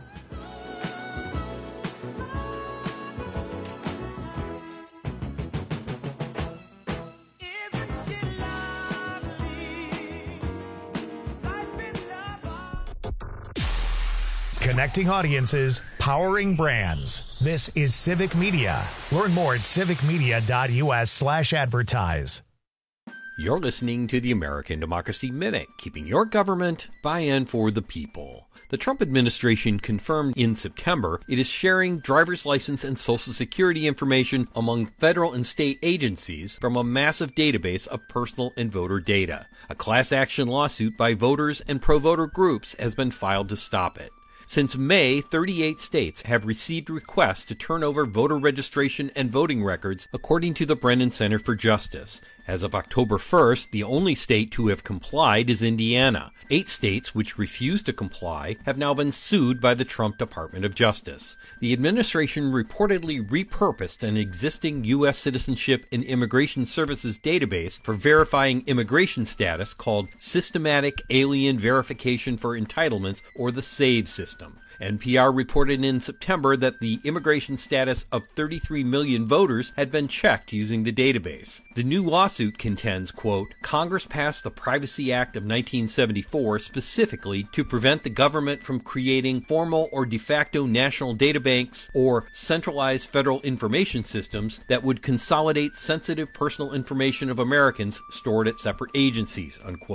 Connecting audiences, powering brands. This is Civic Media. Learn more at civicmedia.us slash advertise. You're listening to the American Democracy Minute, keeping your government by and for the people. The Trump administration confirmed in September it is sharing driver's license and Social Security information among federal and state agencies from a massive database of personal and voter data. A class action lawsuit by voters and pro-voter groups has been filed to stop it. Since May, thirty-eight states have received requests to turn over voter registration and voting records, according to the Brennan Center for Justice. As of October first, the only state to have complied is Indiana. Eight states which refused to comply have now been sued by the Trump Department of Justice. The administration reportedly repurposed an existing U S Citizenship and Immigration Services database for verifying immigration status called Systematic Alien Verification for Entitlements, or the SAVE system. N P R reported in September that the immigration status of thirty-three million voters had been checked using the database. The new lawsuit contends, quote, Congress passed the Privacy Act of nineteen seventy-four specifically to prevent the government from creating formal or de facto national databanks or centralized federal information systems that would consolidate sensitive personal information of Americans stored at separate agencies, unquote.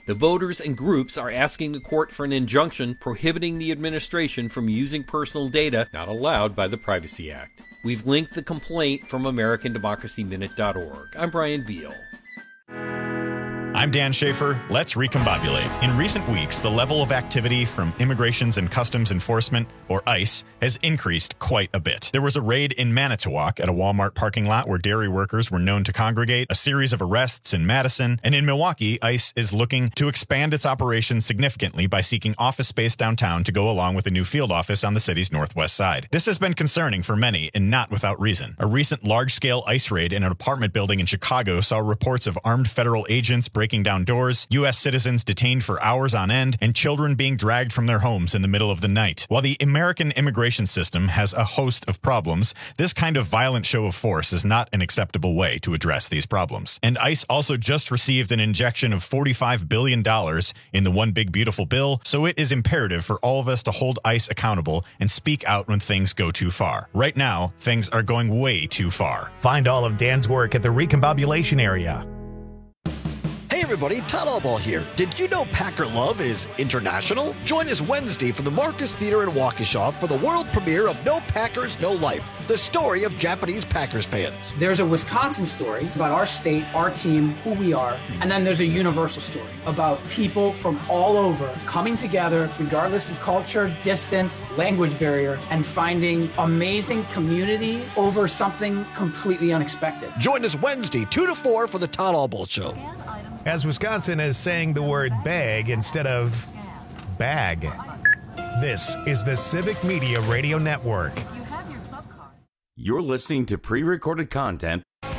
The voters and groups are asking the court for an injunction prohibiting the administration from using personal data not allowed by the Privacy Act. We've linked the complaint from American Democracy Minute dot org. I'm Brian Beal. I'm Dan Schaefer. Let's recombobulate. In recent weeks, the level of activity from Immigrations and Customs Enforcement, or ICE, has increased quite a bit. There was a raid in Manitowoc at a Walmart parking lot where dairy workers were known to congregate, a series of arrests in Madison, and in Milwaukee, ICE is looking to expand its operations significantly by seeking office space downtown to go along with a new field office on the city's northwest side. This has been concerning for many, and not without reason. A recent large-scale ICE raid in an apartment building in Chicago saw reports of armed federal agents breaking breaking down doors, U S citizens detained for hours on end, and children being dragged from their homes in the middle of the night. While the American immigration system has a host of problems, this kind of violent show of force is not an acceptable way to address these problems. And ICE also just received an injection of forty-five billion dollars in the One Big Beautiful Bill, so it is imperative for all of us to hold ICE accountable and speak out when things go too far. Right now, things are going way too far. Find all of Dan's work at the Recombobulation Area. Hey everybody, Todd Allball here. Did you know Packer Love is international? Join us Wednesday from the Marcus Theater in Waukesha for the world premiere of No Packers, No Life, the story of Japanese Packers fans. There's a Wisconsin story about our state, our team, who we are, and then there's a universal story about people from all over coming together, regardless of culture, distance, language barrier, and finding amazing community over something completely unexpected. Join us Wednesday, two to four for the Todd Allball Show. As Wisconsin is saying the word bag instead of bag. This is the Civic Media Radio Network. You're listening to pre-recorded content.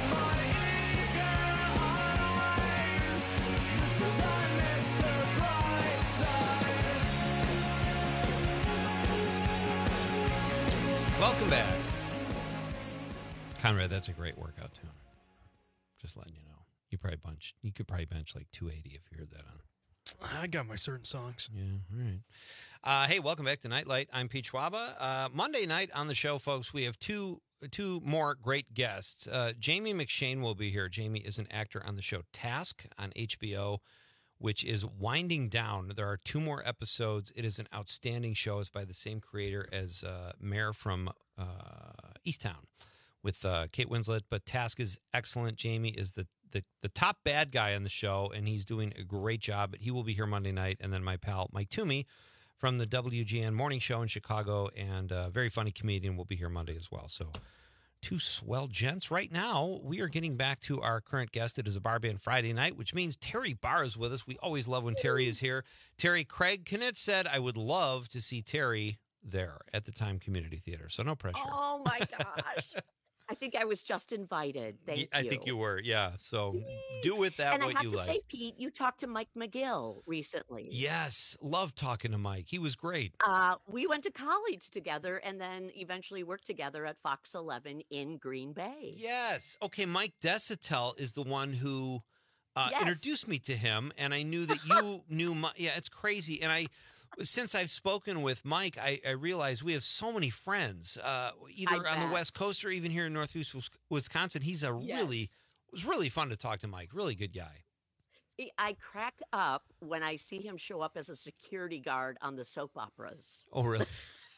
Welcome back. Conrad, that's a great workout tune. Just letting you know. You probably bunch. You could probably bench like two eighty if you heard that on. I got my certain songs. Yeah, all right. Uh, hey, welcome back to Nightlight. I'm Pete Schwaba. Uh, Monday night on the show, folks, we have two two more great guests. Uh, Jamie McShane will be here. Jamie is an actor on the show Task on H B O, which is winding down. There are two more episodes. It is an outstanding show. It's by the same creator as uh, Mare from uh, Easttown with uh, Kate Winslet. But Task is excellent. Jamie is the The, the top bad guy on the show, and he's doing a great job. But he will be here Monday night. And then my pal Mike Toomey from the W G N Morning Show in Chicago, and a very funny comedian, will be here Monday as well. So two swell gents. Right now, we are getting back to our current guest. It is a Bar Band Friday night, which means Terry Barr is with us. We always love when Terry is here. Terry, Craig Knitz said, I would love to see Terry there at the Time Community Theater. So no pressure. Oh, my gosh. I think I was just invited. Thank you. I think you were, yeah. So do with that and what you like. And I have to say, Pete, you talked to Mike McGill recently. Yes, love talking to Mike. He was great. Uh, we went to college together and then eventually worked together at Fox eleven in Green Bay. Yes. Okay, Mike Desatel is the one who uh, yes. introduced me to him, and I knew that you knew Mike. Yeah, it's crazy. And I... Since I've spoken with Mike, I, I realize we have so many friends, uh, either on the West Coast or even here in Northeast Wisconsin. He's a yes. really, it was really fun to talk to Mike. Really good guy. I crack up when I see him show up as a security guard on the soap operas. Oh, really?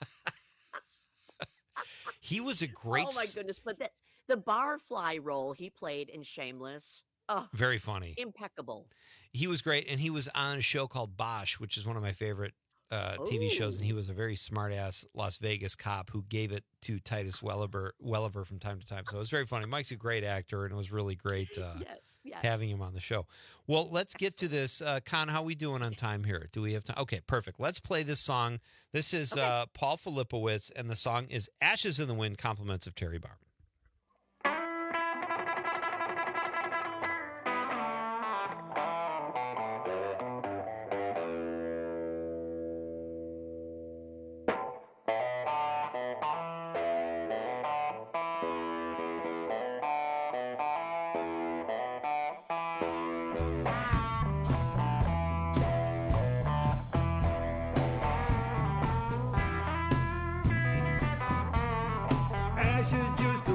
He was a great... Oh, my goodness. But the, the barfly role he played in Shameless... Oh, very funny. Impeccable. He was great, and he was on a show called Bosch, which is one of my favorite uh, T V shows, and he was a very smart-ass Las Vegas cop who gave it to Titus Welliver, Welliver from time to time. So it was very funny. Mike's a great actor, and it was really great uh, yes, yes. having him on the show. Well, let's get to this. Uh, Con, how are we doing on time here? Do we have time? Okay, perfect. Let's play this song. This is okay. uh, Paul Filipowicz, and the song is Ashes in the Wind, compliments of Terry Barr. Ashes just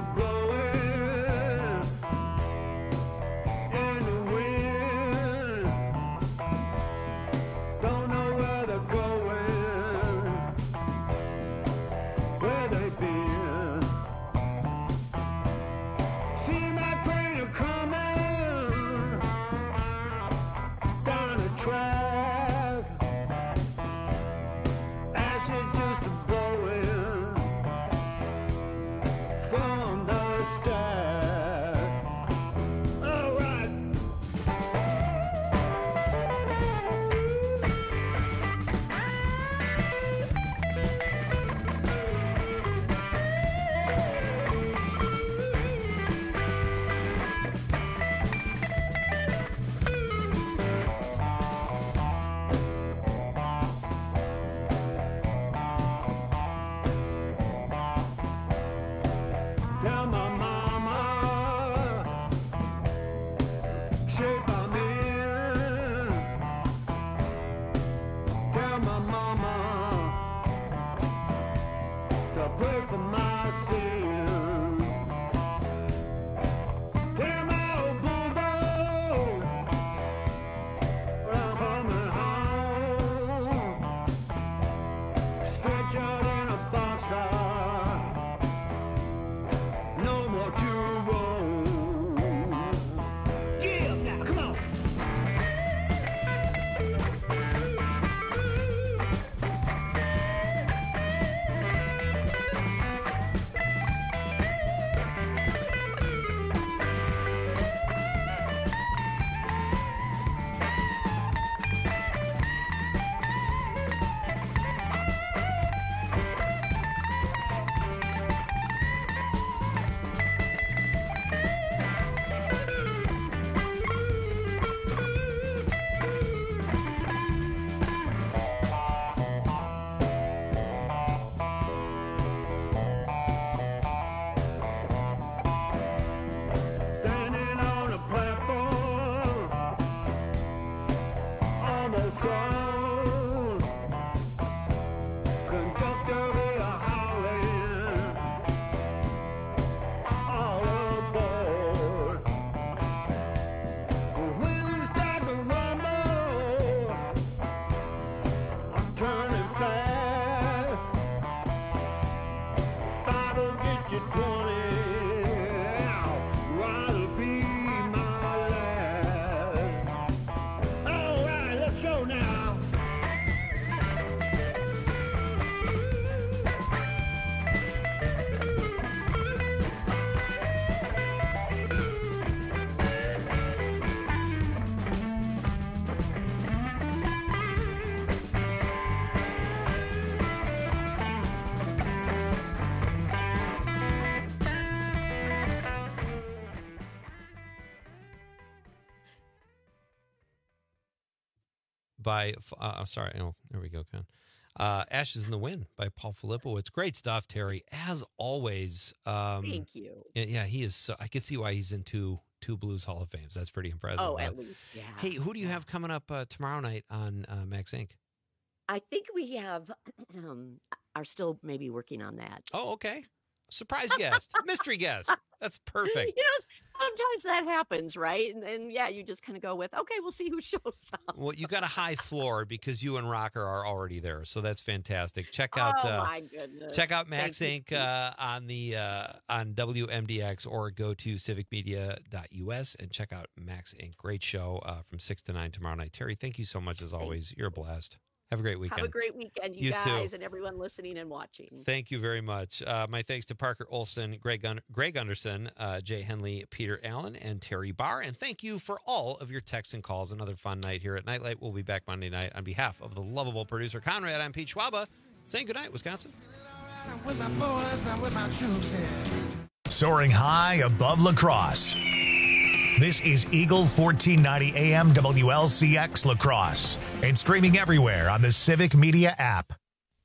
by, uh, I'm sorry, oh, there we go, Ken. Uh, Ashes in the Wind by Paul Filipowicz. Great stuff, Terry, as always. Um, Thank you. Yeah, he is. So, I can see why he's in two, two Blues Hall of Fames. That's pretty impressive. Oh, uh, at least, yeah. Hey, who do you have coming up uh, tomorrow night on uh, Max Incorporated? I think we have, um, are still maybe working on that. Oh, okay. Surprise guest, mystery guest. That's perfect. You know, sometimes that happens, right? And then, yeah, you just kind of go with, okay, we'll see who shows up. Well, you got a high floor because you and Rocker are already there, so that's fantastic. Check out, oh, uh, my goodness. check out Max Thank you. Incorporated uh, on the uh, on W M D X or go to civic media dot U S and check out Max Incorporated. Great show uh, from six to nine tomorrow night. Terry, thank you so much as always. You're blessed. Have a great weekend. Have a great weekend, you, You guys, too. and everyone listening and watching. Thank you very much. Uh, my thanks to Parker Olson, Greg Gun- Greg Underson, uh, Jay Henley, Peter Allen, and Terry Barr. And thank you for all of your texts and calls. Another fun night here at Nightlight. We'll be back Monday night. On behalf of the lovable producer Conrad, I'm Pete Schwaba, saying goodnight, Wisconsin. With my boys, I'm with my troops here. Soaring high above La Crosse. This is Eagle fourteen ninety A M W L C X La Crosse and streaming everywhere on the Civic Media app.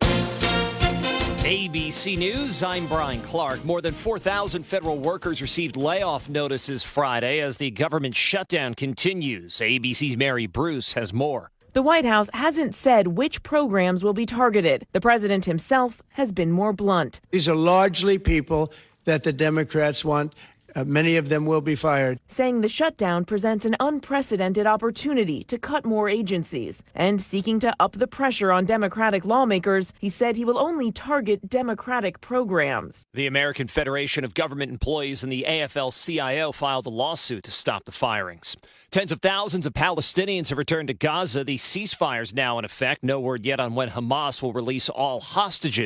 A B C News, I'm Brian Clark. More than four thousand federal workers received layoff notices Friday as the government shutdown continues. A B C's Mary Bruce has more. The White House hasn't said which programs will be targeted. The president himself has been more blunt. These are largely people that the Democrats want. Uh, many of them will be fired. Saying the shutdown presents an unprecedented opportunity to cut more agencies. And seeking to up the pressure on Democratic lawmakers, he said he will only target Democratic programs. The American Federation of Government Employees and the A F L C I O filed a lawsuit to stop the firings. Tens of thousands of Palestinians have returned to Gaza. The ceasefire's now in effect. No word yet on when Hamas will release all hostages.